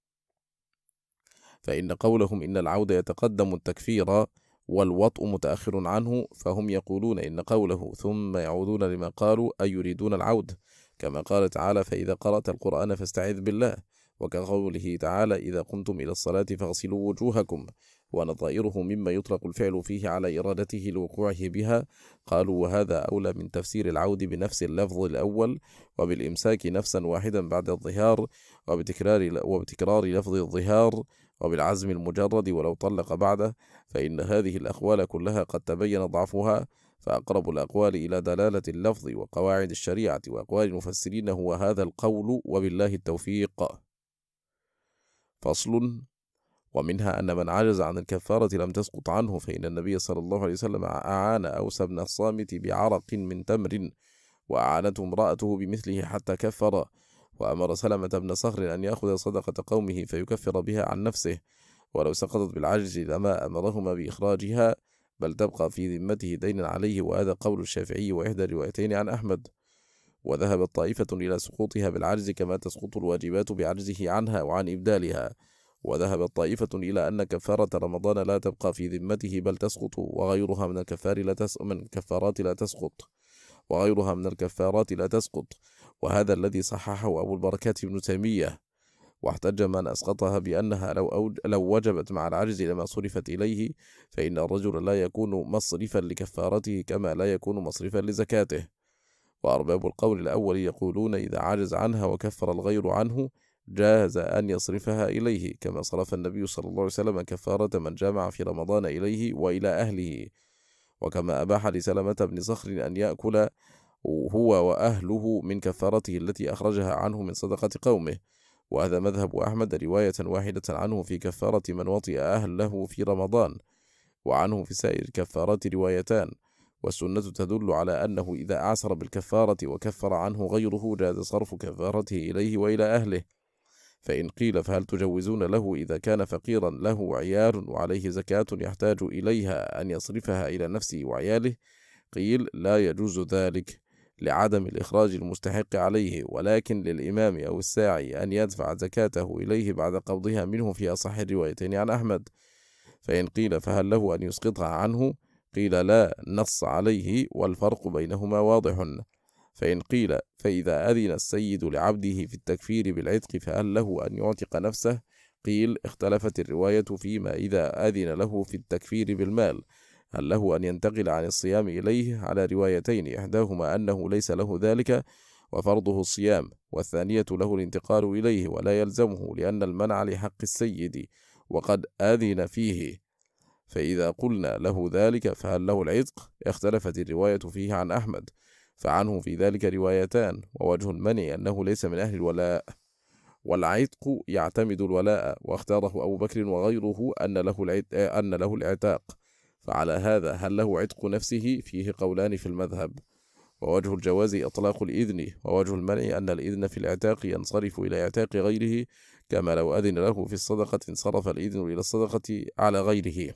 Speaker 1: فإن قولهم إن العود يتقدم التكفير والوطء متأخر عنه، فهم يقولون إن قوله ثم يعودون لما قالوا أي يريدون العود، كما قال تعالى فإذا قرأت القرآن فاستعذ بالله، وكقوله تعالى إذا قمتم إلى الصلاة فاغسلوا وجوهكم، ونظائره مما يطلق الفعل فيه على إرادته لوقوعه بها. قالوا وهذا أولى من تفسير العود بنفس اللفظ الأول وبالإمساك نفسا واحدا بعد الظهار، وبتكرار, وبتكرار لفظ الظهار، وبالعزم المجرد ولو طلق بعده، فإن هذه الأقوال كلها قد تبين ضعفها، فأقرب الأقوال إلى دلالة اللفظ وقواعد الشريعة وأقوال المفسرين هو هذا القول، وبالله التوفيق. فصل. ومنها أن من عجز عن الكفارة لم تسقط عنه، فإن النبي صلى الله عليه وسلم أعان أوس بن الصامت بعرق من تمر، وأعانته امرأته بمثله حتى كفر، وأمر سلمة بن صخر أن يأخذ صدقة قومه فيكفر بها عن نفسه، ولو سقطت بالعجز لما أمرهما بإخراجها، بل تبقى في ذمته دينا عليه، وهذا قول الشافعي وإحدى الروايتين عن أحمد. وذهبت طائفة إلى سقوطها بالعجز كما تسقط الواجبات بعجزه عنها وعن إبدالها، وذهبت طائفة إلى أن كفارة رمضان لا تبقى في ذمته بل تسقط، وغيرها من الكفار لا تس... من الكفارات لا تسقط وغيرها من الكفارات لا تسقط وهذا الذي صححه أبو البركات ابن تيمية. واحتج من أسقطها بأنها لو, أوج... لو وجبت مع العجز لما صرفت إليه، فإن الرجل لا يكون مصرفا لكفارته كما لا يكون مصرفا لزكاته. وأرباب القول الأول يقولون إذا عجز عنها وكفر الغير عنه جاز أن يصرفها إليه، كما صرف النبي صلى الله عليه وسلم كفارة من جامع في رمضان إليه وإلى أهله، وكما أباح لسلمة بن صخر أن يأكل هو وأهله من كفارته التي أخرجها عنه من صدقة قومه. وهذا مذهب أحمد رواية واحدة عنه في كفارة من وطئ أهله في رمضان، وعنه في سائر الكفارات روايتان. والسنة تدل على أنه إذا أعسر بالكفارة وكفر عنه غيره جاز صرف كفارته إليه وإلى أهله. فإن قيل فهل تجوزون له إذا كان فقيرا له عيال وعليه زكاة يحتاج إليها أن يصرفها إلى نفسه وعياله؟ قيل لا يجوز ذلك لعدم الإخراج المستحق عليه، ولكن للإمام أو الساعي أن يدفع زكاته إليه بعد قبضها منه في أصح الروايتين عن أحمد. فإن قيل فهل له أن يسقطها عنه؟ قيل لا نص عليه، والفرق بينهما واضح. فإن قيل فإذا أذن السيد لعبده في التكفير بالعتق فهل له أن يعتق نفسه؟ قيل اختلفت الرواية فيما إذا أذن له في التكفير بالمال، هل له أن ينتقل عن الصيام إليه على روايتين، إحداهما أنه ليس له ذلك وفرضه الصيام، والثانية له الانتقال إليه ولا يلزمه لأن المنع لحق السيد وقد أذن فيه. فإذا قلنا له ذلك فهل له العتق؟ اختلفت الرواية فيه عن أحمد، فعنه في ذلك روايتان، ووجه المنع أنه ليس من أهل الولاء، والعتق يعتمد الولاء، واختاره أبو بكر وغيره أن له أن له العتاق. فعلى هذا هل له عتق نفسه؟ فيه قولان في المذهب، ووجه الجواز إطلاق الإذن، ووجه المنع أن الإذن في العتاق ينصرف إلى اعتاق غيره، كما لو أذن له في الصدقة انصرف الإذن إلى الصدقة على غيره.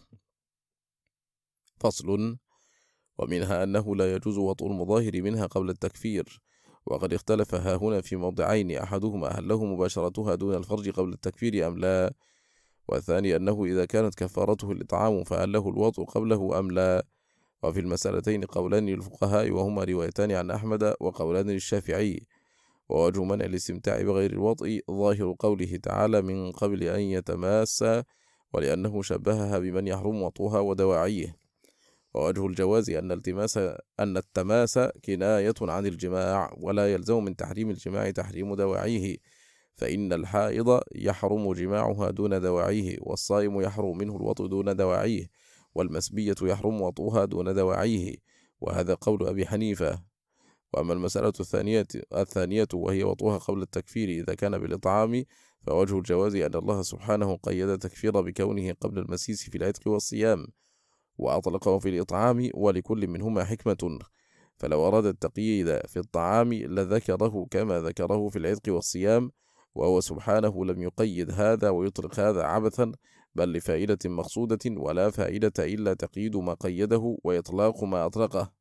Speaker 1: فصل. ومنها أنه لا يجوز وطء المظاهر منها قبل التكفير، وقد اختلف ها هنا في موضعين، أحدهما هل له مباشرتها دون الفرج قبل التكفير أم لا، والثاني أنه إذا كانت كفارته الإطعام فهل له الوطء قبله أم لا. وفي المسألتين قولان للفقهاء وهما روايتان عن أحمد وقولان للشافعي. ووجه منع الاستمتاع بغير الوطء ظاهر قوله تعالى من قبل أن يتماسا، ولأنه شبهها بمن يحرم وطئها ودواعيه. ووجه الجواز أن التماس أن التماس كناية عن الجماع، ولا يلزم من تحريم الجماع تحريم دواعيه، فإن الحائض يحرم جماعها دون دواعيه، والصائم يحرم منه الوطء دون دواعيه، والمسبية يحرم وطئها دون دواعيه، وهذا قول أبي حنيفة. وأما المسألة الثانية الثانية وهي وطئها قبل التكفير إذا كان بالإطعام، فوجه الجواز أن الله سبحانه قيد التكفير بكونه قبل المسيس في العتق والصيام، وأطلقه في الإطعام، ولكل منهما حكمة، فلو أراد التقييد في الطعام لذكره كما ذكره في العتق والصيام، وهو سبحانه لم يقيد هذا ويطلق هذا عبثا، بل لفائدة مقصودة، ولا فائدة إلا تقييد ما قيده وإطلاق ما أطلقه.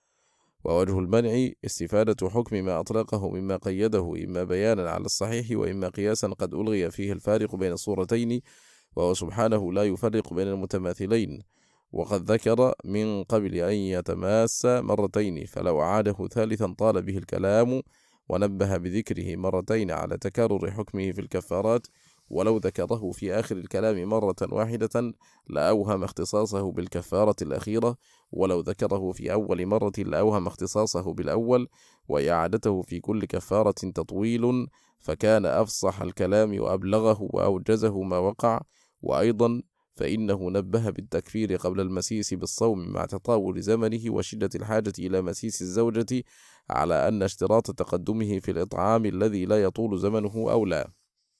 Speaker 1: ووجه المنع استفادة حكم ما أطلقه مما قيده، إما بيانا على الصحيح وإما قياسا قد ألغي فيه الفارق بين الصورتين، وهو سبحانه لا يفرق بين المتماثلين، وقد ذكر من قبل أن يتماس مرتين، فلو أعاده ثالثا طال به الكلام، ونبه بذكره مرتين على تكرر حكمه في الكفارات، ولو ذكره في آخر الكلام مرة واحدة لأوهم اختصاصه بالكفارة الأخيرة، ولو ذكره في أول مرة لأوهم اختصاصه بالأول، وإعادته في كل كفارة تطويل، فكان أفصح الكلام وأبلغه وأوجزه ما وقع. وأيضا فإنه نبه بالتكفير قبل المسيس بالصوم مع تطاول زمنه وشدة الحاجة إلى مسيس الزوجة، على أن اشتراط تقدمه في الإطعام الذي لا يطول زمنه أولى.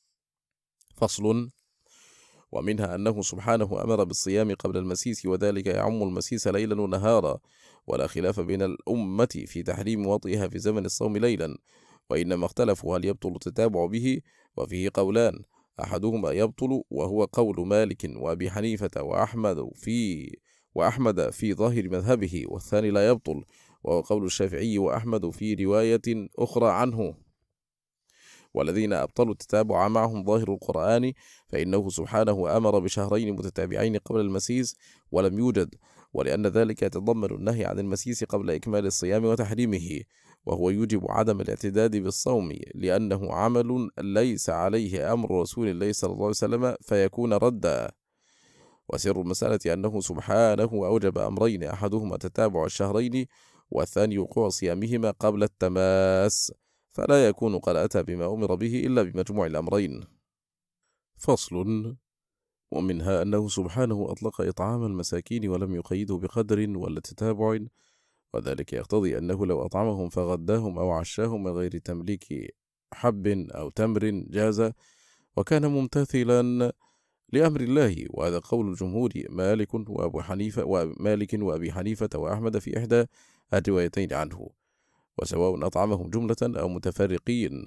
Speaker 1: فصل. ومنها أنه سبحانه أمر بالصيام قبل المسيس، وذلك يعم المسيس ليلا ونهارا، ولا خلاف بين الأمة في تحريم وطئها في زمن الصوم ليلا، وإنما اختلفوا هل يبطل التتابع به، وفيه قولان، أحدهما يبطل وهو قول مالك وأبي حنيفة وأحمد في وأحمد في ظاهر مذهبه، والثاني لا يبطل وهو قول الشافعي وأحمد في رواية أخرى عنه. والذين أبطلوا التتابع معهم ظاهر القرآن، فإنه سبحانه أمر بشهرين متتابعين قبل المسيس ولم يوجد، ولأن ذلك يتضمن النهي عن المسيس قبل إكمال الصيام وتحريمه، وهو يوجب عدم الاعتداد بالصوم، لأنه عمل ليس عليه أمر رسول الله صلى الله عليه وسلم فيكون ردا. وسر المسألة أنه سبحانه أوجب أمرين، أحدهما تتابع الشهرين، والثاني وقوع صيامهما قبل التماس، فلا يكون قد أتى بما أمر به إلا بمجموع الأمرين. فصل. ومنها أنه سبحانه أطلق إطعام المساكين ولم يقيده بقدر ولا تتابع، وذلك يقتضي أنه لو أطعمهم فغداهم أو عشاهم من غير تمليك حب أو تمر جاز، وكان ممتثلا لأمر الله، وهذا قول الجمهور مالك وأبو حنيفة ومالك وأبي حنيفة وأحمد في إحدى الروايتين عنه، وسواء أطعمهم جملة أو متفرقين.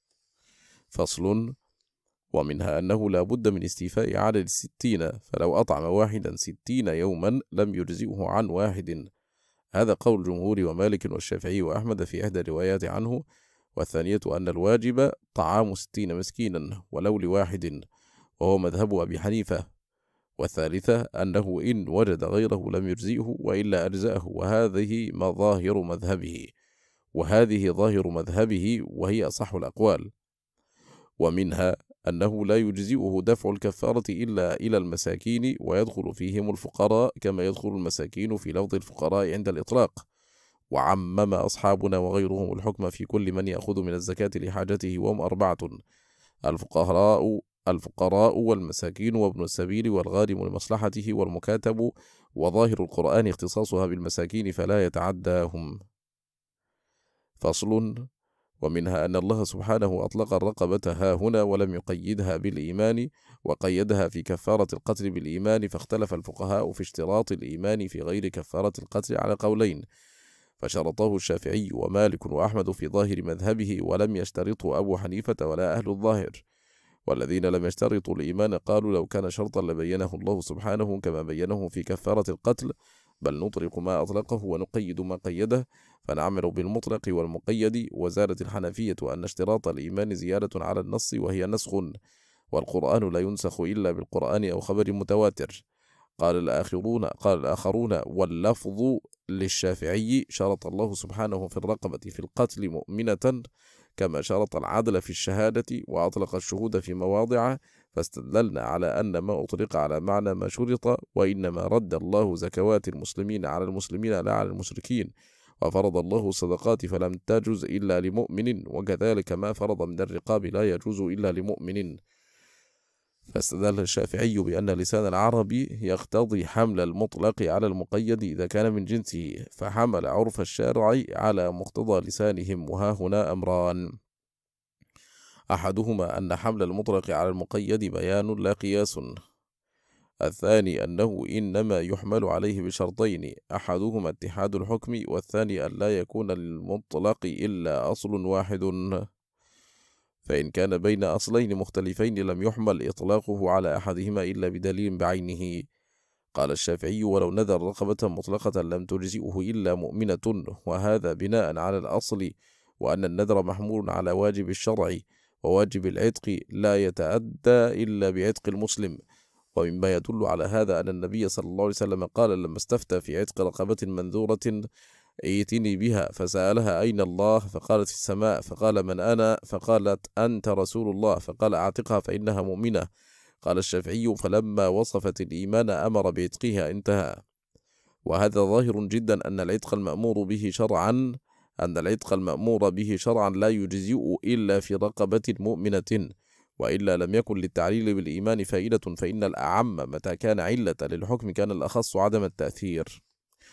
Speaker 1: فصل. ومنها أنه لا بد من استيفاء عدد الستين، فلو أطعم واحدا ستين يوما لم يجزئه عن واحد، هذا قول الجمهور ومالك والشافعي وأحمد في إحدى الروايات عنه، والثانية أن الواجب طعام ستين مسكينا ولو لواحد، وهو مذهب أبي حنيفة، والثالثة أنه إن وجد غيره لم يجزئه وإلا أجزأه، وهذه مظاهر مذهبه وهذه ظاهر مذهبه وهي أصح الأقوال. ومنها أنه لا يجزئه دفع الكفارة إلا إلى المساكين، ويدخل فيهم الفقراء كما يدخل المساكين في لفظ الفقراء عند الإطلاق. وعمم أصحابنا وغيرهم الحكم في كل من يأخذ من الزكاة لحاجته، وهم أربعة: الفقراء الفقراء والمساكين وابن السبيل والغارم لمصلحته والمكاتب، وظاهر القرآن اختصاصها بالمساكين فلا يتعداهم. فصل. ومنها أن الله سبحانه أطلق الرقبة ها هنا ولم يقيدها بالإيمان، وقيدها في كفارة القتل بالإيمان، فاختلف الفقهاء في اشتراط الإيمان في غير كفارة القتل على قولين، فشرطه الشافعي ومالك وأحمد في ظاهر مذهبه، ولم يشترطه أبو حنيفة ولا أهل الظاهر. والذين لم يشترطوا الإيمان قالوا لو كان شرطا لبينه الله سبحانه كما بينه في كفارة القتل، بل نطلق ما أطلقه ونقيد ما قيده، فنعمل بالمطلق والمقيد. وزادت الحنفية أن اشتراط الإيمان زيادة على النص وهي نسخ، والقرآن لا ينسخ إلا بالقرآن أو خبر متواتر. قال الآخرون قال الآخرون واللفظ للشافعي: شرط الله سبحانه في الرقبة في القتل مؤمنة كما شرط العدل في الشهادة، وأطلق الشهود في مواضع، فاستدللنا على أن ما أطلق على معنى ما شرط، وإنما رد الله زكوات المسلمين على المسلمين لا على المشركين، وفرض الله الصدقات فلم تجز إلا لمؤمن، وكذلك ما فرض من الرقاب لا يجوز إلا لمؤمن. فاستدل الشافعي بأن لسان العرب يقتضي حمل المطلق على المقيد إذا كان من جنسه، فحمل عرف الشارع على مقتضى لسانهم. وها هنا أمران: أحدهما أن حمل المطلق على المقيد بيان لا قياس، الثاني أنه إنما يحمل عليه بشرطين: أحدهما اتحاد الحكم، والثاني أن لا يكون للمطلق إلا أصل واحد، فإن كان بين أصلين مختلفين لم يحمل إطلاقه على أحدهما إلا بدليل بعينه. قال الشافعي: ولو نذر رقبة مطلقة لم تجزئه إلا مؤمنة، وهذا بناء على الأصل، وأن النذر محمول على واجب الشرع، وواجب العتق لا يتأدى إلا بعتق المسلم. ومما يدل على هذا أن النبي صلى الله عليه وسلم قال لما استفتى في عتق رقبة منذورة: ائتني بها، فسألها: أين الله؟ فقالت: في السماء. فقال: من أنا؟ فقالت: أنت رسول الله. فقال: أعتقها فإنها مؤمنة. قال الشافعي: فلما وصفت الإيمان أمر بعتقها، انتهى. وهذا ظاهر جدا أن العتق المأمور به شرعا أن العتق المأمور به شرعا لا يجزئ إلا في رقبة مؤمنة، وإلا لم يكن للتعليل بالإيمان فائدة، فإن الأعم متى كان علة للحكم كان الأخص عدم التأثير.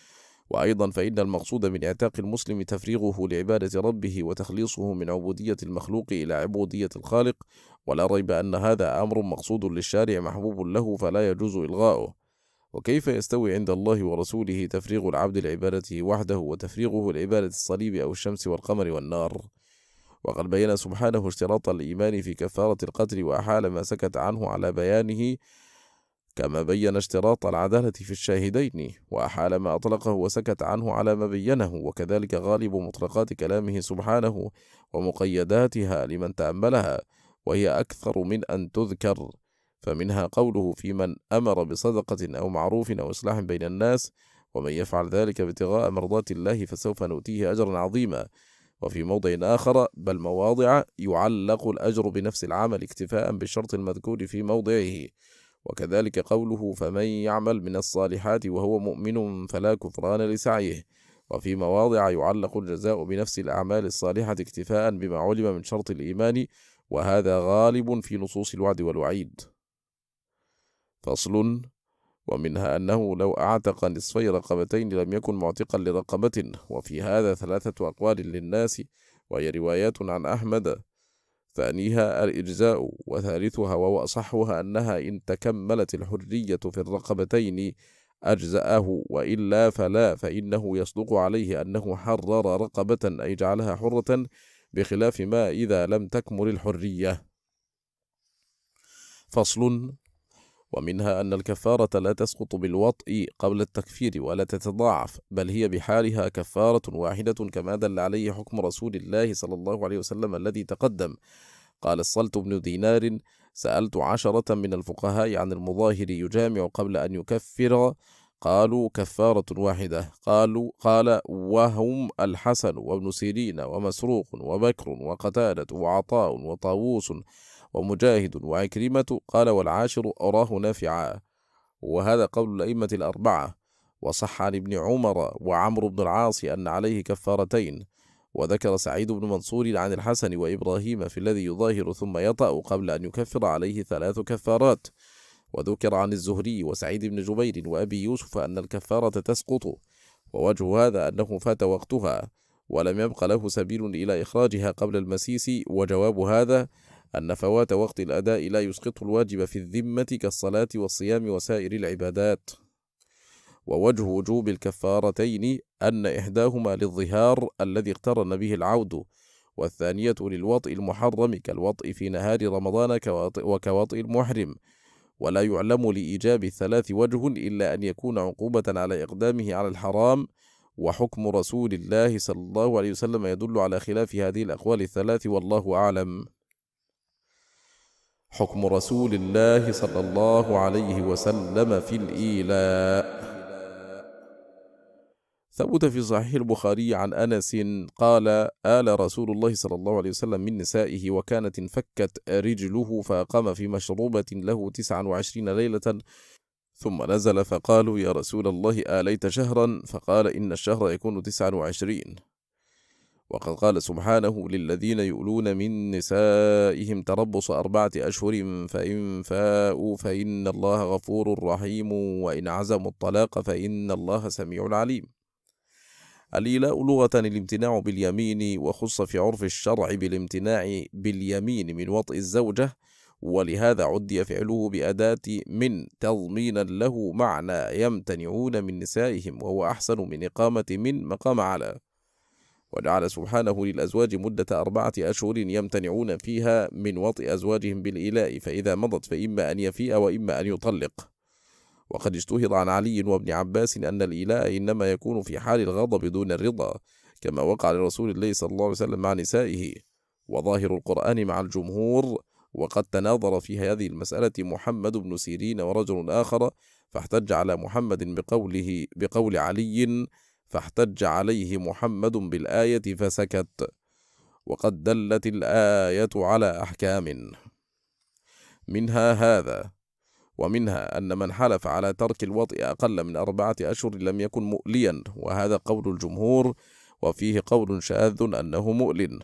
Speaker 1: وأيضا فإن المقصود من اعتاق المسلم تفريغه لعبادة ربه وتخليصه من عبودية المخلوق إلى عبودية الخالق، ولا ريب أن هذا أمر مقصود للشارع محبوب له فلا يجوز إلغاؤه. وكيف يستوي عند الله ورسوله تفريغ العبد لعبادته وحده وتفريغه لعبادة الصليب أو الشمس والقمر والنار؟ وقد بين سبحانه اشتراط الإيمان في كفارة القتل، وأحال ما سكت عنه على بيانه، كما بين اشتراط العدالة في الشاهدين، وأحال ما أطلقه وسكت عنه على ما بينه. وكذلك غالب مطلقات كلامه سبحانه ومقيداتها لمن تأملها، وهي أكثر من أن تذكر. فمنها قوله في من أمر بصدقة أو معروف أو إصلاح بين الناس: ومن يفعل ذلك ابتغاء مرضات الله فسوف نؤتيه أجرا عظيما. وفي موضع آخر بل مواضع يعلق الأجر بنفس العمل اكتفاء بالشرط المذكور في موضعه. وكذلك قوله: فمن يعمل من الصالحات وهو مؤمن فلا كفران لسعيه. وفي مواضع يعلق الجزاء بنفس الأعمال الصالحة اكتفاء بما علم من شرط الإيمان، وهذا غالب في نصوص الوعد والوعيد. فصل. ومنها أنه لو أعتق نصفي رقبتين لم يكن معتقا لرقبة، وفي هذا ثلاثة أقوال للناس، وهي روايات عن أحمد: ثانيها الإجزاء، وثالثها وهو أصحها أنها إن تكملت الحرية في الرقبتين أجزأه، وإلا فلا، فإنه يصدق عليه أنه حرر رقبة أي جعلها حرة، بخلاف ما إذا لم تكمل الحرية. فصل. ومنها أن الكفارة لا تسقط بالوطء قبل التكفير ولا تتضاعف، بل هي بحالها كفارة واحدة، كما دل عليه حكم رسول الله صلى الله عليه وسلم الذي تقدم. قال الصلت بن دينار: سألت عشرة من الفقهاء عن المظاهر يجامع قبل أن يكفر، قالوا: كفارة واحدة. قالوا قال: وهم الحسن وابن سيرين ومسروق وبكر وقتادة وعطاء وطاووس ومجاهد وعكرمة. قال والعاشر أراه نافعا، وهذا قول الأئمة الأربعة. وصح عن ابن عمر وعمرو بن العاص أن عليه كفارتين. وذكر سعيد بن منصور عن الحسن وإبراهيم في الذي يظاهر ثم يطأ قبل أن يكفر عليه ثلاث كفارات. وذكر عن الزهري وسعيد بن جبير وأبي يوسف أن الكفارة تسقط، ووجه هذا أنه فات وقتها ولم يبق له سبيل إلى إخراجها قبل المسيس. وجواب هذا أن فوات وقت الأداء لا يسقط الواجب في الذمة كالصلاة والصيام وسائر العبادات. ووجه وجوب الكفارتين أن إحداهما للظهار الذي اقترن به العود، والثانية للوطء المحرم كالوطء في نهار رمضان وكوطء المحرم. ولا يعلم لإيجاب الثلاث وجه إلا أن يكون عقوبة على إقدامه على الحرام. وحكم رسول الله صلى الله عليه وسلم يدل على خلاف هذه الأقوال الثلاث، والله أعلم. حكم رسول الله صلى الله عليه وسلم في الإيلاء. ثبت في صحيح البخاري عن أنس قال: آل رسول الله صلى الله عليه وسلم من نسائه وكانت انفكت رجله، فأقام في مشروبة له تسعا وعشرين ليلة، ثم نزل فقالوا: يا رسول الله آليت شهرا؟ فقال: إن الشهر يكون تسعا وعشرين. وقد قال سبحانه: للذين يؤلون من نسائهم تربص أربعة أشهر فإن فاءوا فإن الله غفور رحيم وإن عزموا الطلاق فإن الله سميع عليم. الإيلاء لغة الامتناع باليمين، وخص في عرف الشرع بالامتناع باليمين من وطء الزوجة، ولهذا عدي فعله بأداة من تضمينا له معنى يمتنعون من نسائهم، وهو أحسن من إقامة من مقام على. وجعل سبحانه للأزواج مدة أربعة أشهر يمتنعون فيها من وطئ أزواجهم بالإيلاء، فإذا مضت فإما أن يفيء وإما أن يطلق. وقد اشتهر عن علي وابن عباس أن الإيلاء إنما يكون في حال الغضب دون الرضا، كما وقع لرسول الله صلى الله عليه وسلم مع نسائه، وظاهر القرآن مع الجمهور. وقد تناظر في هذه المسألة محمد بن سيرين ورجل آخر، فاحتج على محمد بقوله بقول علي، فاحتج عليه محمد بالآية فسكت. وقد دلت الآية على أحكام منها هذا، ومنها أن من حلف على ترك الوطء أقل من أربعة أشهر لم يكن مؤليا، وهذا قول الجمهور، وفيه قول شاذ أنه مؤل.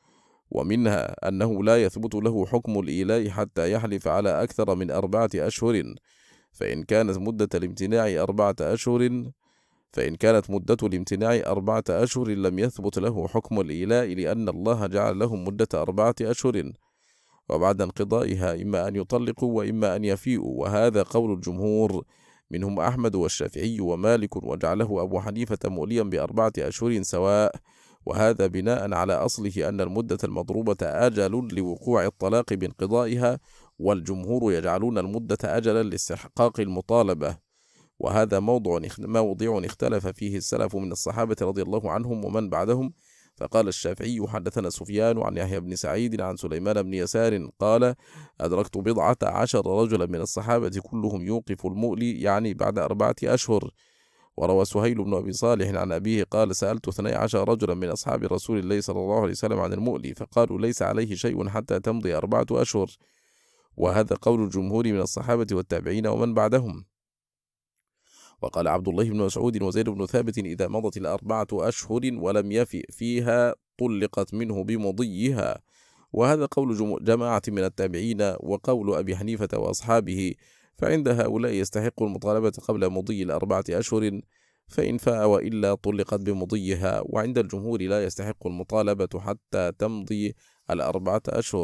Speaker 1: ومنها أنه لا يثبت له حكم الإيلاء حتى يحلف على أكثر من أربعة أشهر، فإن كانت مدة الامتناع أربعة أشهر فإن كانت مدة الامتناع أربعة أشهر لم يثبت له حكم الإيلاء، لأن الله جعل لهم مدة أربعة أشهر، وبعد انقضائها إما أن يطلقوا وإما أن يفيئوا، وهذا قول الجمهور منهم أحمد والشافعي ومالك، وجعله أبو حنيفة مؤليا بأربعة أشهر سواء، وهذا بناء على أصله أن المدة المضروبة أجل لوقوع الطلاق بانقضائها، والجمهور يجعلون المدة أجلا لاستحقاق المطالبة، وهذا موضع موضع اختلف فيه السلف من الصحابة رضي الله عنهم ومن بعدهم. فقال الشافعي: حدثنا سفيان عن يحيى بن سعيد عن سليمان بن يسار قال: أدركت بضعة عشر رجلا من الصحابة كلهم يوقف المؤلي، يعني بعد أربعة أشهر. وروى سهيل بن أبي صالح عن أبيه قال: سألت اثني عشر رجلا من أصحاب رسول الله صلى الله عليه وسلم عن المؤلي، فقالوا: ليس عليه شيء حتى تمضي أربعة أشهر، وهذا قول الجمهور من الصحابة والتابعين ومن بعدهم. وقال عبد الله بن مسعود وزيد بن ثابت: إذا مضت الأربعة أشهر ولم يفئ فيها طلقت منه بمضيها، وهذا قول جماعة من التابعين وقول أبي حنيفة وأصحابه، فعند هؤلاء يستحق المطالبة قبل مضي الأربعة أشهر، فإن فاء وإلا طلقت بمضيها، وعند الجمهور لا يستحق المطالبة حتى تمضي الأربعة أشهر،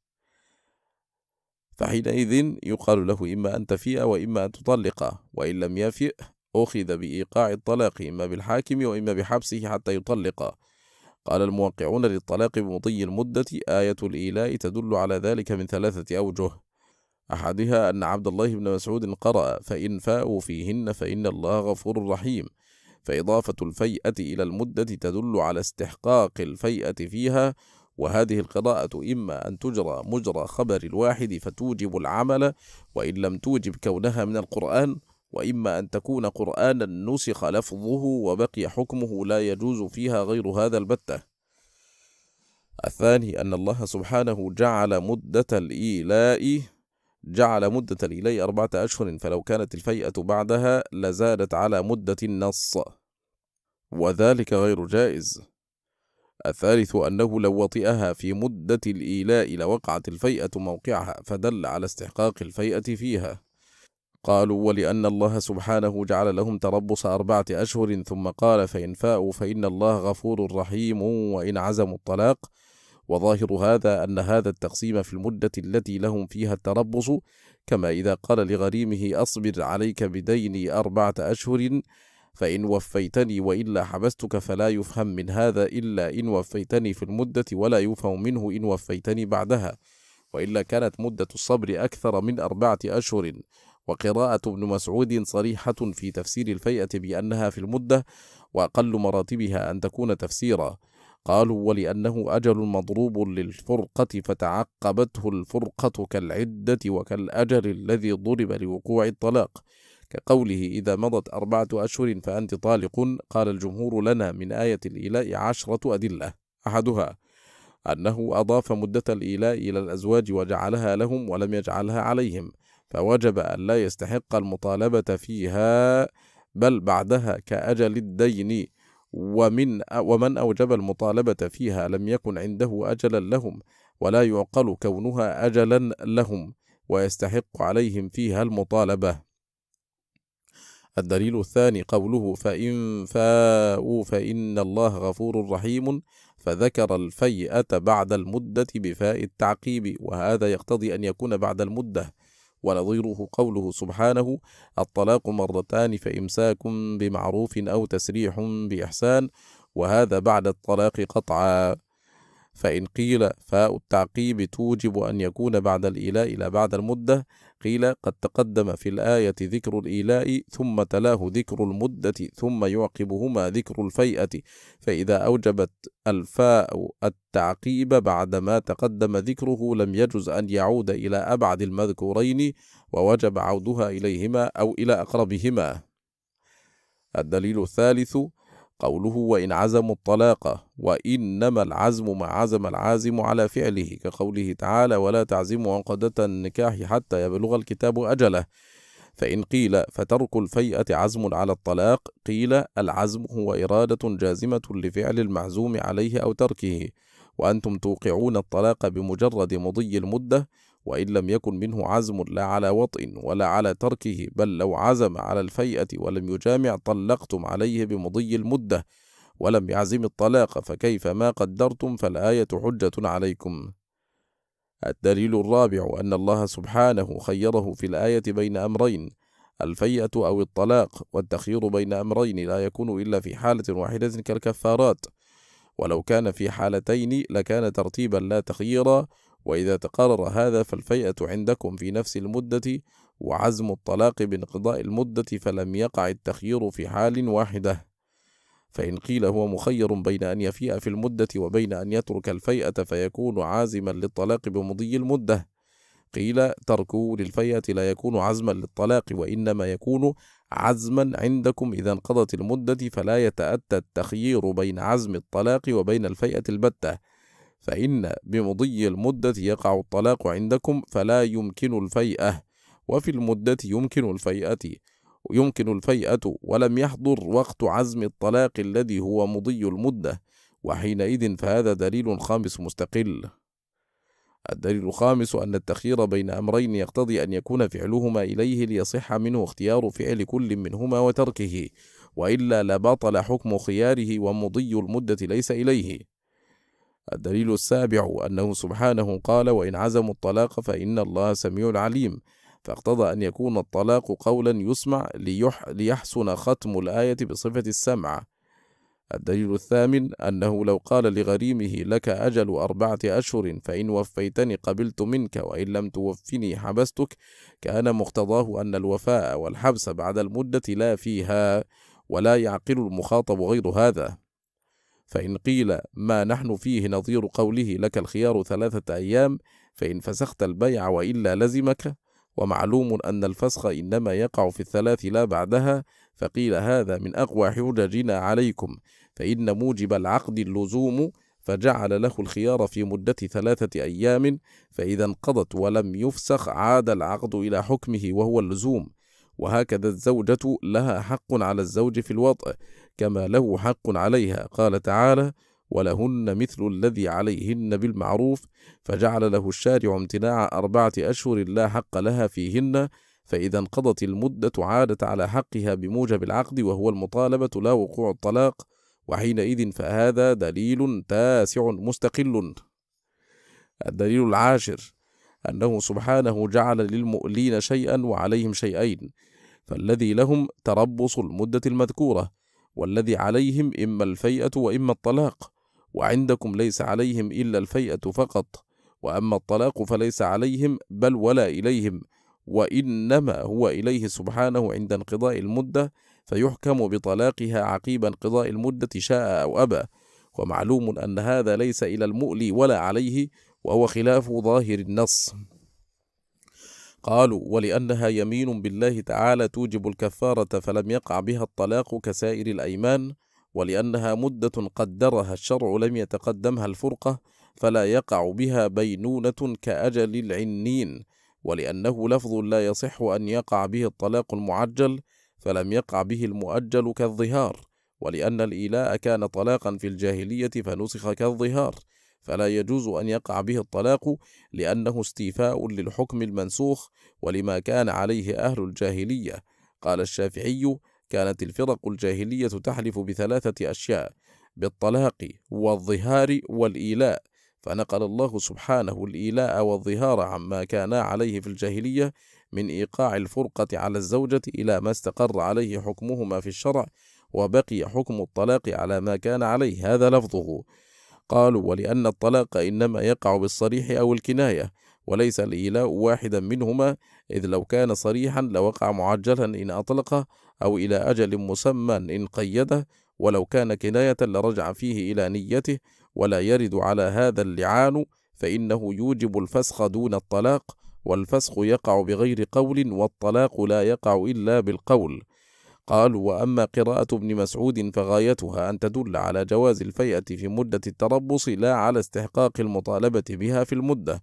Speaker 1: فحينئذ يقال له إما أن تفيء وإما أن تطلق، وإن لم يفئ أخذ بإيقاع الطلاق إما بالحاكم وإما بحبسه حتى يطلق. قال الموقعون: للطلاق بمضي المدة آية الإيلاء تدل على ذلك من ثلاثة أوجه، أحدها أن عبد الله بن مسعود قرأ: فإن فاءوا فيهن فإن الله غفور رحيم، فإضافة الفيئة إلى المدة تدل على استحقاق الفيئة فيها، وهذه القراءة إما أن تجرى مجرى خبر الواحد فتوجب العمل وإن لم توجب كونها من القرآن، وإما أن تكون قرآنا نسخ لفظه وبقي حكمه لا يجوز فيها غير هذا البتة. الثاني أن الله سبحانه جعل مدة الإيلاء جعل مدة الإيلاء أربعة أشهر، فلو كانت الفيئة بعدها لزادت على مدة النص، وذلك غير جائز. الثالث أنه لو وطئها في مدة الإيلاء لوقعت الفيئة موقعها، فدل على استحقاق الفيئة فيها. قالوا: ولأن الله سبحانه جعل لهم تربص أربعة أشهر ثم قال: فإن فاءوا فإن الله غفور رحيم وإن عزموا الطلاق. وظاهر هذا أن هذا التقسيم في المدة التي لهم فيها التربص، كما إذا قال لغريمه: أصبر عليك بديني أربعة أشهر فإن وفيتني وإلا حبستك، فلا يفهم من هذا إلا إن وفيتني في المدة، ولا يفهم منه إن وفيتني بعدها، وإلا كانت مدة الصبر أكثر من أربعة أشهر. وقراءة ابن مسعود صريحة في تفسير الفيئة بأنها في المدة، وأقل مراتبها أن تكون تفسيرا. قالوا: ولأنه أجل مضروب للفرقة فتعقبته الفرقة كالعدة وكالأجل الذي ضرب لوقوع الطلاق، كقوله: إذا مضت أربعة أشهر فأنت طالق. قال الجمهور: لنا من آية الإيلاء عشرة أدلة، أحدها أنه أضاف مدة الإيلاء إلى الأزواج وجعلها لهم ولم يجعلها عليهم، فوجب أن لا يستحق المطالبة فيها بل بعدها كأجل الدين، ومن ومن أوجب المطالبة فيها لم يكن عنده أجلا لهم، ولا يعقل كونها أجلا لهم ويستحق عليهم فيها المطالبة. الدليل الثاني قوله: فإن فاءوا فإن الله غفور رحيم، فذكر الفيئة بعد المدة بفاء التعقيب، وهذا يقتضي أن يكون بعد المدة. ونظيره قوله سبحانه: الطلاق مرتان فإمساك بمعروف أو تسريح بإحسان، وهذا بعد الطلاق قطعا. فإن قيل فاء التعقيب توجب أن يكون بعد الإيلاء لا بعد المدة، قيل قد تقدم في الآية ذكر الإيلاء ثم تلاه ذكر المدة ثم يعقبهما ذكر الفيئة، فإذا أوجبت الفاء التعقيب بعد ما تقدم ذكره لم يجز أن يعود إلى أبعد المذكورين، ووجب عودها إليهما أو إلى أقربهما. الدليل الثالث قوله: وإن عزموا الطلاق، وإنما العزم ما عزم العازم على فعله، كقوله تعالى: ولا تعزموا عقدة النكاح حتى يبلغ الكتاب أجله. فإن قيل فترك الفيئة عزم على الطلاق، قيل العزم هو إرادة جازمة لفعل المعزوم عليه أو تركه، وأنتم توقعون الطلاق بمجرد مضي المدة، وإن لم يكن منه عزم لا على وطء ولا على تركه، بل لو عزم على الفيئة ولم يجامع طلقتم عليه بمضي المدة، ولم يعزم الطلاق، فكيف ما قدرتم فالآية حجة عليكم. الدليل الرابع أن الله سبحانه خيره في الآية بين أمرين: الفيئة أو الطلاق، والتخيير بين أمرين لا يكون إلا في حالة واحدة كالكفارات، ولو كان في حالتين لكان ترتيبا لا تخييرا. وإذا تقرر هذا فالفيئة عندكم في نفس المدة، وعزم الطلاق بانقضاء المدة، فلم يقع التخيير في حال واحدة. فإن قيل هو مخير بين أن يفيء في المدة وبين أن يترك الفيئة فيكون عازما للطلاق بمضي المدة، قيل تركه للفيئة لا يكون عزما للطلاق، وإنما يكون عزما عندكم إذا انقضت المدة، فلا يتأتى التخيير بين عزم الطلاق وبين الفيئة البتة، فإن بمضي المدة يقع الطلاق عندكم فلا يمكن الفيئة، وفي المدة يمكن الفيئة يمكن الفيئة ولم يحضر وقت عزم الطلاق الذي هو مضي المدة، وحينئذ فهذا دليل خامس مستقل. الدليل الخامس أن التخيير بين أمرين يقتضي أن يكون فعلهما إليه ليصح منه اختيار فعل كل منهما وتركه، وإلا لبطل حكم خياره ومضي المدة ليس إليه. الدليل السابع أنه سبحانه قال: وإن عزموا الطلاق فإن الله سميع عليم، فاقتضى أن يكون الطلاق قولا يسمع ليح ليحسن ختم الآية بصفة السمع. الدليل الثامن أنه لو قال لغريمه: لك أجل أربعة أشهر فإن وفيتني قبلت منك وإن لم توفني حبستك، كان مقتضاه أن الوفاء والحبس بعد المدة لا فيها، ولا يعقل المخاطب غير هذا. فإن قيل ما نحن فيه نظير قوله: لك الخيار ثلاثة أيام فإن فسخت البيع وإلا لزمك، ومعلوم أن الفسخ إنما يقع في الثلاث لا بعدها، فقيل هذا من أقوى حججنا عليكم، فإن موجب العقد اللزوم، فجعل له الخيار في مدة ثلاثة أيام، فإذا انقضت ولم يفسخ عاد العقد إلى حكمه وهو اللزوم. وهكذا الزوجة لها حق على الزوج في الوطء كما له حق عليها، قال تعالى: ولهن مثل الذي عليهن بالمعروف، فجعل له الشارع امتناع أربعة أشهر لا حق لها فيهن، فإذا انقضت المدة عادت على حقها بموجب العقد وهو المطالبة لا وقوع الطلاق، وحينئذ فهذا دليل تاسع مستقل. الدليل العاشر أنه سبحانه جعل للمؤلين شيئا وعليهم شيئين، فالذي لهم تربص المدة المذكورة، والذي عليهم إما الفيئة وإما الطلاق، وعندكم ليس عليهم إلا الفيئة فقط، وأما الطلاق فليس عليهم بل ولا إليهم، وإنما هو إليه سبحانه عند انقضاء المدة، فيحكم بطلاقها عقيب انقضاء المدة شاء أو أبى. ومعلوم أن هذا ليس إلى المؤلي ولا عليه، وهو خلاف ظاهر النص. قالوا: ولأنها يمين بالله تعالى توجب الكفارة فلم يقع بها الطلاق كسائر الأيمان، ولأنها مدة قدرها الشرع لم يتقدمها الفرقة فلا يقع بها بينونة كأجل العنين، ولأنه لفظ لا يصح أن يقع به الطلاق المعجل فلم يقع به المؤجل كالظهار، ولأن الإيلاء كان طلاقا في الجاهلية فنسخ كالظهار، فلا يجوز أن يقع به الطلاق لأنه استيفاء للحكم المنسوخ ولما كان عليه أهل الجاهلية. قال الشافعي: كانت الفرق الجاهلية تحلف بثلاثة أشياء: بالطلاق والظهار والإيلاء، فنقل الله سبحانه الإيلاء والظهار عما كانا عليه في الجاهلية من إيقاع الفرقة على الزوجة إلى ما استقر عليه حكمهما في الشرع، وبقي حكم الطلاق على ما كان عليه، هذا لفظه. قالوا: ولأن الطلاق إنما يقع بالصريح أو الكناية، وليس الإيلاء واحدا منهما، إذ لو كان صريحا لوقع معجلا إن أطلقه أو إلى أجل مسمى إن قيده، ولو كان كناية لرجع فيه إلى نيته، ولا يرد على هذا اللعان، فإنه يوجب الفسخ دون الطلاق، والفسخ يقع بغير قول، والطلاق لا يقع إلا بالقول. قالوا: وأما قراءة ابن مسعود فغايتها أن تدل على جواز الفيئة في مدة التربص لا على استحقاق المطالبة بها في المدة،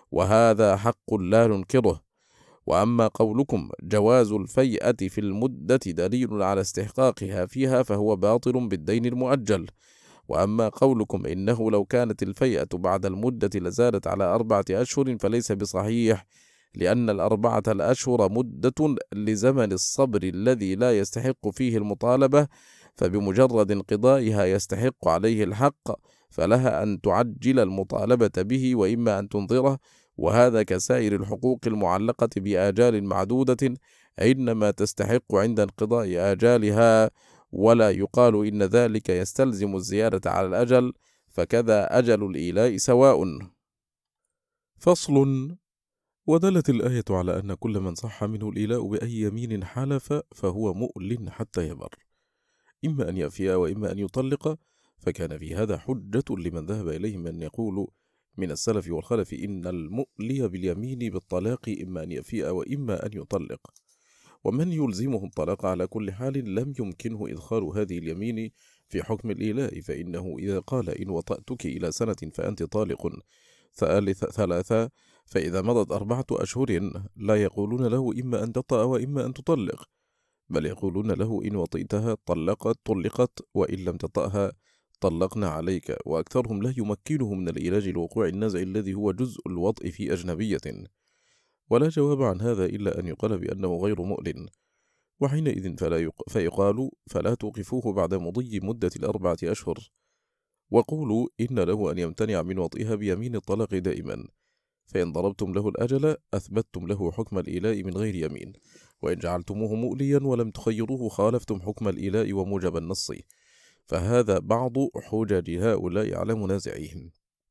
Speaker 1: وهذا حق لا ننكره. وأما قولكم جواز الفيئة في المدة دليل على استحقاقها فيها فهو باطل بالدين المؤجل. وأما قولكم إنه لو كانت الفيئة بعد المدة لزادت على أربعة أشهر فليس بصحيح، لأن الأربعة الأشهر مدة لزمن الصبر الذي لا يستحق فيه المطالبة، فبمجرد انقضائها يستحق عليه الحق، فلها أن تعجل المطالبة به وإما أن تنظره، وهذا كسائر الحقوق المعلقة بآجال معدودة، إنما تستحق عند انقضاء آجالها، ولا يقال إن ذلك يستلزم الزيادة على الأجل، فكذا أجل الإيلاء سواء. فصل. ودلت الآية على أن كل من صح منه الإيلاء بأي يمين حلف فهو مؤل حتى يبر، إما أن يفي وإما أن يطلق، فكان في هذا حجة لمن ذهب إليه من يقول من السلف والخلف إن المؤلي باليمين بالطلاق إما أن يفي وإما أن يطلق، ومن يلزمه الطلاق على كل حال لم يمكنه إدخال هذه اليمين في حكم الإيلاء، فإنه إذا قال إن وطأتك إلى سنة فأنت طالق ثالث ثلاثة، فإذا مضت أربعة أشهر لا يقولون له إما أن تطأ وإما أن تطلق، بل يقولون له إن وطئتها طلقت طلقت وإن لم تطأها طلقنا عليك، وأكثرهم لا يمكنه من العلاج لوقوع النزع الذي هو جزء الوطء في أجنبية، ولا جواب عن هذا إلا أن يقال بأنه غير مؤل، وحينئذ فلا يق... فيقال فلا توقفوه بعد مضي مدة الأربعة أشهر، وقولوا إن له أن يمتنع من وطئها بيمين الطلاق دائما، فإن ضربتم له الأجل أثبتتم له حكم الإيلاء من غير يمين، وإن جعلتموه مؤليا ولم تخيروه خالفتم حكم الإيلاء وموجب النص، فهذا بعض حجج هؤلاء على منازعهم.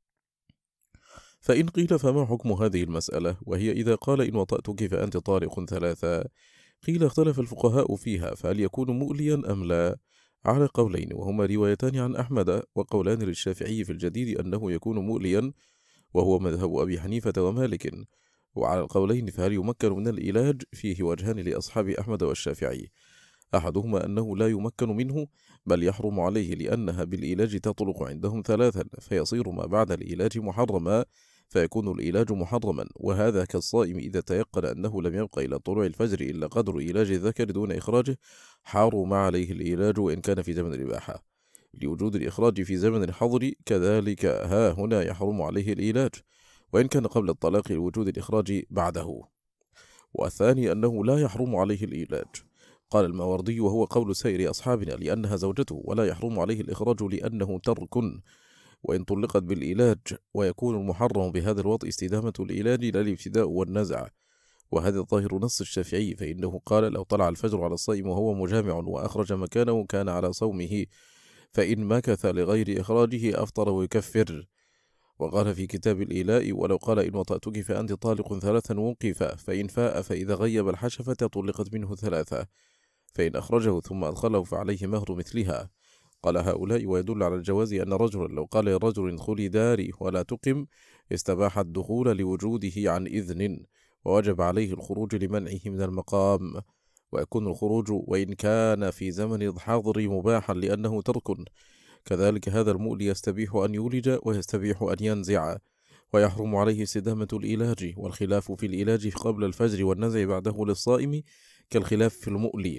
Speaker 1: فإن قيل فما حكم هذه المسألة، وهي إذا قال إن وطأتك فأنت طالق ثلاثة، قيل اختلف الفقهاء فيها فهل يكون مؤليا أم لا، على قولين، وهما روايتان عن أحمد، وقولان للشافعي في الجديد أنه يكون مؤليا وهو مذهب أبي حنيفة ومالك، وعلى القولين فهل يمكن من العلاج فيه وجهان لأصحاب أحمد والشافعي، أحدهما أنه لا يمكن منه بل يحرم عليه، لأنها بالإيلاج تطلق عندهم ثلاثا، فيصير ما بعد الإيلاج محرما، فيكون الإيلاج محرما. وهذا كالصائم إذا تيقن أنه لم يبق إلى طلوع الفجر إلا قدر إيلاج الذكر دون إخراجه، حرم عليه الإيلاج وإن كان في زمن الإباحة، لوجود الإخراج في زمن الحظر. كذلك ها هنا يحرم عليه الإيلاج وإن كان قبل الطلاق لوجود الإخراج بعده. والثاني أنه لا يحرم عليه الإيلاج، قال الماوردي وهو قول سائر أصحابنا، لأنها زوجته، ولا يحرم عليه الإخراج لأنه ترك وإن طلقت بالإيلاج، ويكون المحرم بهذا الوضع استدامة الإيلاج لا الابتداء والنزع. وهذا ظاهر نص الشافعي، فإنه قال لو طلع الفجر على الصائم وهو مجامع وأخرج مكانه كان على صومه، فإن مكث لغير إخراجه أفطر ويكفر. وقال في كتاب الإيلاء ولو قال إن وطأتك فأنت طالق ثلاثا وقف، فإن فاء فإذا غيب الحشفة طلقت منه ثلاثة، فإن أخرجه ثم أدخله فعليه مهر مثلها. قال هؤلاء ويدل على الجواز أن رجلا لو قال لرجل ادخلي داري ولا تقم استباح الدخول لوجوده عن إذن، ووجب عليه الخروج لمنعه من المقام، ويكون الخروج وإن كان في زمن الحظر مباحا لأنه ترك. كذلك هذا المؤلي يستبيح أن يولج ويستبيح أن ينزع، ويحرم عليه استدامة الإيلاج، والخلاف في الإيلاج قبل الفجر والنزع بعده للصائم كالخلاف في المؤلي.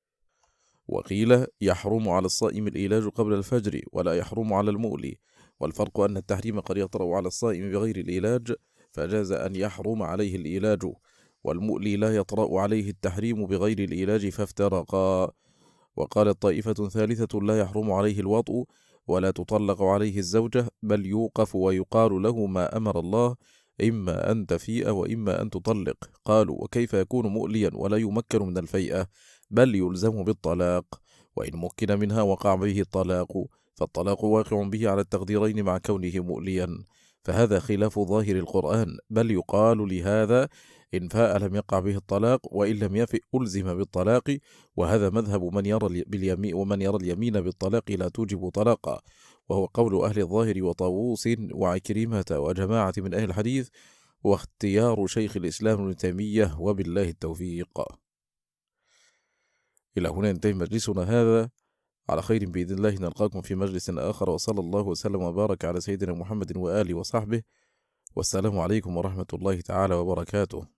Speaker 1: وقيل يحرم على الصائم الإيلاج قبل الفجر ولا يحرم على المؤلي، والفرق أن التحريم قد يطرأ على الصائم بغير الإيلاج فجاز أن يحرم عليه الإيلاج، والمؤلي لا يطرأ عليه التحريم بغير الإيلاج فافترقا. وقالت طائفة ثالثة لا يحرم عليه الوطء ولا تطلق عليه الزوجة، بل يوقف ويقال له ما أمر الله إما أن تفيء وإما أن تطلق. قالوا وكيف يكون مؤليا ولا يمكن من الفيئة، بل يلزم بالطلاق، وإن مكن منها وقع به الطلاق، فالطلاق واقع به على التقديرين مع كونه مؤليا، فهذا خلاف ظاهر القرآن، بل يقال لهذا إن فاء لم يقع به الطلاق، وإن لم يفئ ألزم بالطلاق. وهذا مذهب من يرى باليمين، ومن يرى اليمين بالطلاق لا توجب طلاقا، وهو قول أهل الظاهر وطاووس وعكرمة وجماعة من أهل الحديث، واختيار شيخ الإسلام ابن تيمية، وبالله التوفيق. إلى هنا ينتهي مجلسنا هذا، على خير بإذن الله نلقاكم في مجلس آخر، وصلى الله وسلم وبارك على سيدنا محمد وآله وصحبه، والسلام عليكم ورحمة الله تعالى وبركاته.